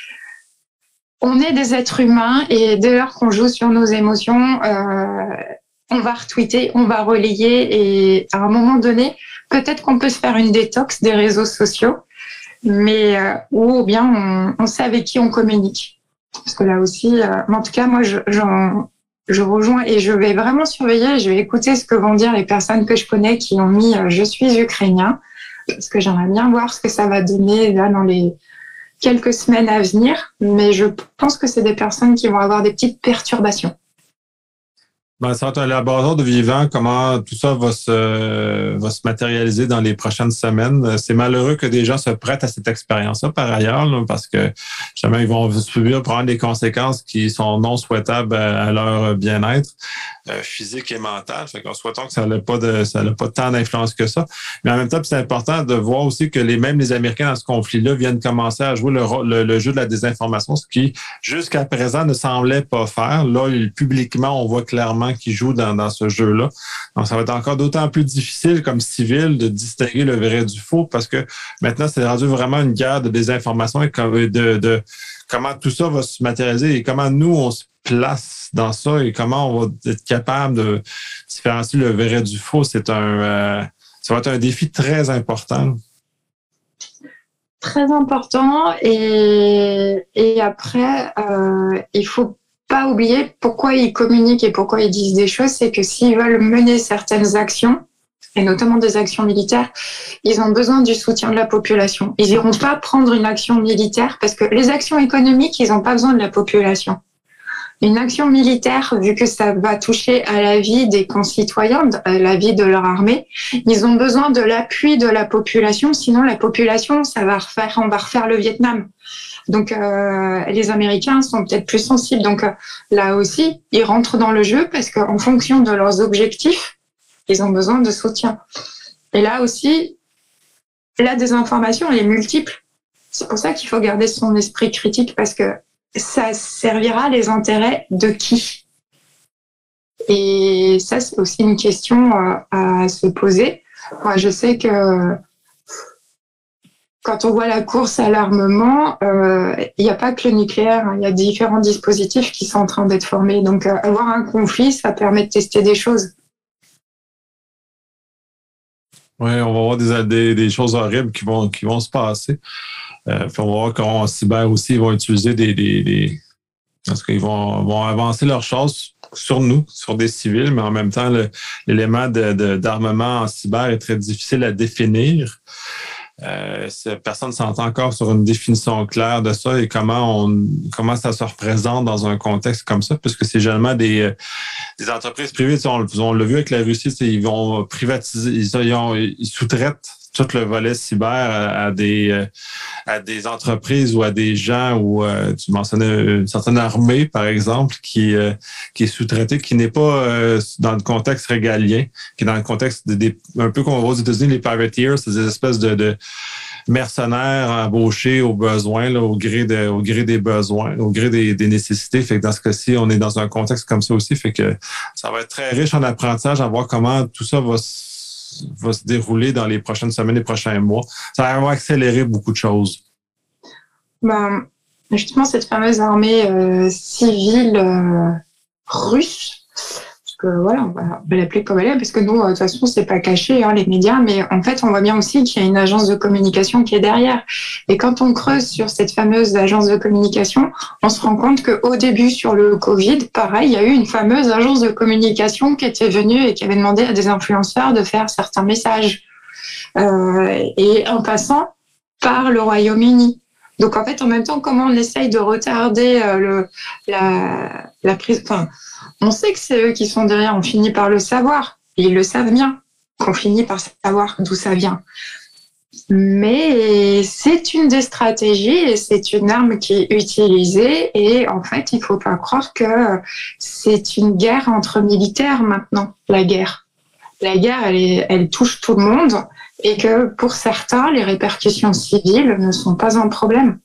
on est des êtres humains et dès lors qu'on joue sur nos émotions, euh, on va retweeter, on va relayer et à un moment donné, peut-être qu'on peut se faire une détox des réseaux sociaux, mais euh, ou bien on, on sait avec qui on communique. Parce que là aussi, euh, en tout cas, moi, je, j'en Je rejoins et je vais vraiment surveiller, je vais écouter ce que vont dire les personnes que je connais qui ont mis euh, « je suis ukrainien » parce que j'aimerais bien voir ce que ça va donner là dans les quelques semaines à venir, mais je pense que c'est des personnes qui vont avoir des petites perturbations. Ben, ça va être un laboratoire de vivant, comment tout ça va se, va se matérialiser dans les prochaines semaines. C'est malheureux que des gens se prêtent à cette expérience-là, par ailleurs, là, parce que jamais ils vont subir, prendre des conséquences qui sont non souhaitables à leur bien-être euh, physique et mental. Fait qu'on souhaitons que ça n'a pas de, ça n'a pas tant d'influence que ça. Mais en même temps, c'est important de voir aussi que les, même les Américains dans ce conflit-là viennent commencer à jouer le, le, le jeu de la désinformation, ce qui, jusqu'à présent, ne semblait pas faire. Là, publiquement, on voit clairement qui jouent dans, dans ce jeu-là. Donc, ça va être encore d'autant plus difficile comme civil de distinguer le vrai du faux parce que maintenant, c'est rendu vraiment une guerre de désinformation et de, de, de comment tout ça va se matérialiser et comment nous, on se place dans ça et comment on va être capable de différencier le vrai du faux. C'est un... Euh, ça va être un défi très important. Très important. Et, et après, euh, il faut pas oublier pourquoi ils communiquent et pourquoi ils disent des choses. C'est que s'ils veulent mener certaines actions, et notamment des actions militaires, ils ont besoin du soutien de la population. Ils n'iront pas prendre une action militaire parce que les actions économiques, ils n'ont pas besoin de la population. Une action militaire, vu que ça va toucher à la vie des concitoyens, à la vie de leur armée, ils ont besoin de l'appui de la population. Sinon, la population, ça va refaire, on va refaire le Vietnam. Donc, euh, les Américains sont peut-être plus sensibles. Donc, euh, là aussi, ils rentrent dans le jeu parce qu'en fonction de leurs objectifs, ils ont besoin de soutien. Et là aussi, la désinformation, elle est multiple. C'est pour ça qu'il faut garder son esprit critique parce que ça servira les intérêts de qui? Et ça, c'est aussi une question à se poser. Moi, je sais que quand on voit la course à l'armement, euh, il n'y a pas que le nucléaire, hein, il y a différents dispositifs qui sont en train d'être formés. Donc, euh, avoir un conflit, ça permet de tester des choses. Oui, on va voir des, des, des choses horribles qui vont, qui vont se passer. Euh, puis on va voir comment en cyber aussi, ils vont utiliser des... des, des parce qu'ils vont, vont avancer leurs choses sur nous, sur des civils, mais en même temps, le, l'élément de, de, d'armement en cyber est très difficile à définir. Euh, personne ne s'entend encore sur une définition claire de ça et comment on comment ça se représente dans un contexte comme ça, puisque c'est généralement des, des entreprises privées. On, on l'a vu avec la Russie, ils vont privatiser, ils, ils, ont, ils sous-traitent tout le volet cyber à, à des à des entreprises ou à des gens où euh, tu mentionnais une certaine armée, par exemple, qui euh, qui est sous-traitée, qui n'est pas euh, dans le contexte régalien, qui est dans le contexte de, des un peu comme on voit aux États-Unis, les privateers, c'est des espèces de, de mercenaires embauchés au besoin, là, au gré de, au gré des besoins, au gré des, des nécessités. Fait que dans ce cas-ci, on est dans un contexte comme ça aussi. Fait que ça va être très riche en apprentissage à voir comment tout ça va se va se dérouler dans les prochaines semaines, les prochains mois. Ça va accélérer beaucoup de choses. Ben, justement, cette fameuse armée euh, civile euh, russe, parce que voilà, on va, on va l'appeler comme elle est, parce que nous, de toute façon, c'est pas caché, hein, les médias, mais en fait, on voit bien aussi qu'il y a une agence de communication qui est derrière. Et quand on creuse sur cette fameuse agence de communication, on se rend compte qu'au début, sur le Covid, pareil, il y a eu une fameuse agence de communication qui était venue et qui avait demandé à des influenceurs de faire certains messages. Euh, et en passant par le Royaume-Uni. Donc, en fait, en même temps, comment on essaye de retarder euh, le, la, la prise... Enfin, on sait que c'est eux qui sont derrière, on finit par le savoir. Et ils le savent bien, qu'on finit par savoir d'où ça vient. Mais c'est une des stratégies et c'est une arme qui est utilisée. Et en fait, il ne faut pas croire que c'est une guerre entre militaires maintenant, la guerre. La guerre, elle, est, elle touche tout le monde. Et que pour certains, les répercussions civiles ne sont pas un problème.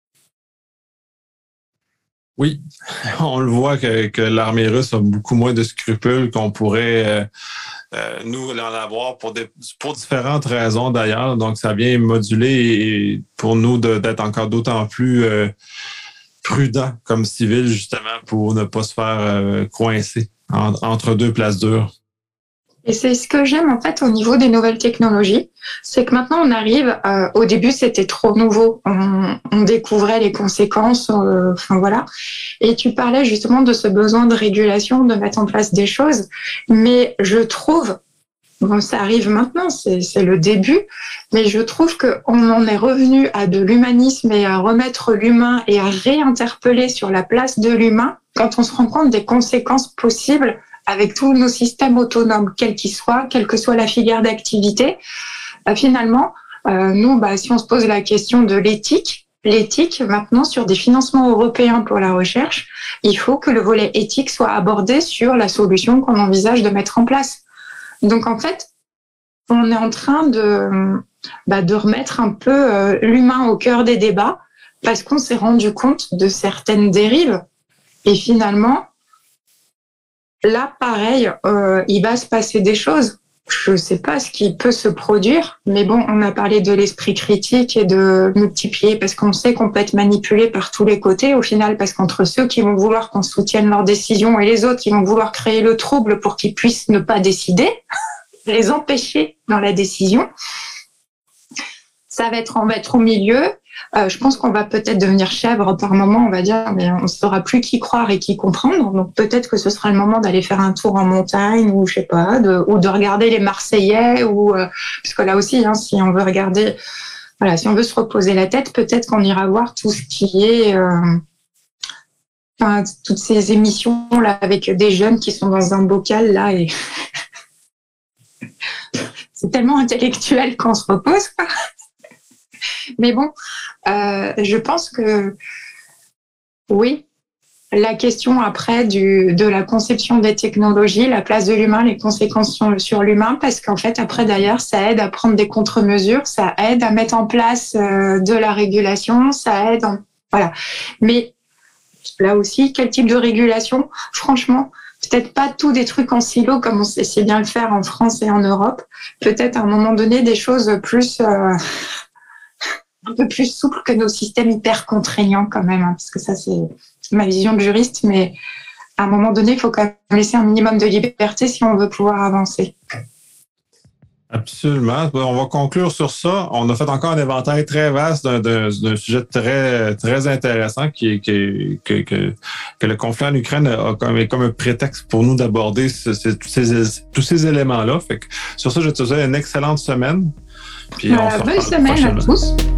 Oui, on le voit que, que l'armée russe a beaucoup moins de scrupules qu'on pourrait euh, euh, nous en avoir pour, des, pour différentes raisons d'ailleurs. Donc, ça vient moduler et pour nous de, d'être encore d'autant plus euh, prudents comme civils justement pour ne pas se faire euh, coincer en, entre deux places dures. Et c'est ce que j'aime en fait au niveau des nouvelles technologies, c'est que maintenant on arrive, euh, au début c'était trop nouveau, on, on découvrait les conséquences, euh, enfin voilà, et tu parlais justement de ce besoin de régulation, de mettre en place des choses, mais je trouve, bon ça arrive maintenant, c'est, c'est le début, mais je trouve qu'on en est revenu à de l'humanisme et à remettre l'humain et à réinterpeller sur la place de l'humain quand on se rend compte des conséquences possibles avec tous nos systèmes autonomes, quels qu'ils soient, quelle que soit la filière d'activité. Euh, finalement, euh, nous, bah, si on se pose la question de l'éthique, l'éthique, maintenant, sur des financements européens pour la recherche, il faut que le volet éthique soit abordé sur la solution qu'on envisage de mettre en place. Donc, en fait, on est en train de, bah, de remettre un peu euh, l'humain au cœur des débats parce qu'on s'est rendu compte de certaines dérives. Et finalement, là, pareil, euh, il va se passer des choses. Je ne sais pas ce qui peut se produire, mais bon, on a parlé de l'esprit critique et de multiplier parce qu'on sait qu'on peut être manipulé par tous les côtés au final, parce qu'entre ceux qui vont vouloir qu'on soutienne leurs décisions et les autres qui vont vouloir créer le trouble pour qu'ils puissent ne pas décider, les empêcher dans la décision. Ça va être, on va être au milieu. Euh, je pense qu'on va peut-être devenir chèvre par moment, on va dire, mais on ne saura plus qui croire et qui comprendre. Donc peut-être que ce sera le moment d'aller faire un tour en montagne ou je sais pas, de, ou de regarder les Marseillais ou euh, parce que là aussi, hein, si on veut regarder, voilà, si on veut se reposer la tête, peut-être qu'on ira voir tout ce qui est, euh, enfin, toutes ces émissions là avec des jeunes qui sont dans un bocal là et c'est tellement intellectuel qu'on se repose, quoi. Mais bon, euh, je pense que oui, la question après du, de la conception des technologies, la place de l'humain, les conséquences sur, sur l'humain, parce qu'en fait, après d'ailleurs, ça aide à prendre des contre-mesures, ça aide à mettre en place euh, de la régulation, ça aide, en, voilà. Mais là aussi, quel type de régulation? Franchement, peut-être pas tous des trucs en silo comme on sait bien le faire en France et en Europe. Peut-être à un moment donné des choses plus... Euh, un peu plus souple que nos systèmes hyper contraignants quand même, hein, parce que ça c'est ma vision de juriste, mais à un moment donné, il faut quand même laisser un minimum de liberté si on veut pouvoir avancer. Absolument. On va conclure sur ça. On a fait encore un éventail très vaste d'un, d'un, d'un sujet très très intéressant qui, qui, que, que, que le conflit en Ukraine a comme, comme un prétexte pour nous d'aborder ce, ce, tous, ces, tous ces éléments-là. Fait que sur ça, je te souhaite une excellente semaine. Puis on euh, bonne semaine à tous.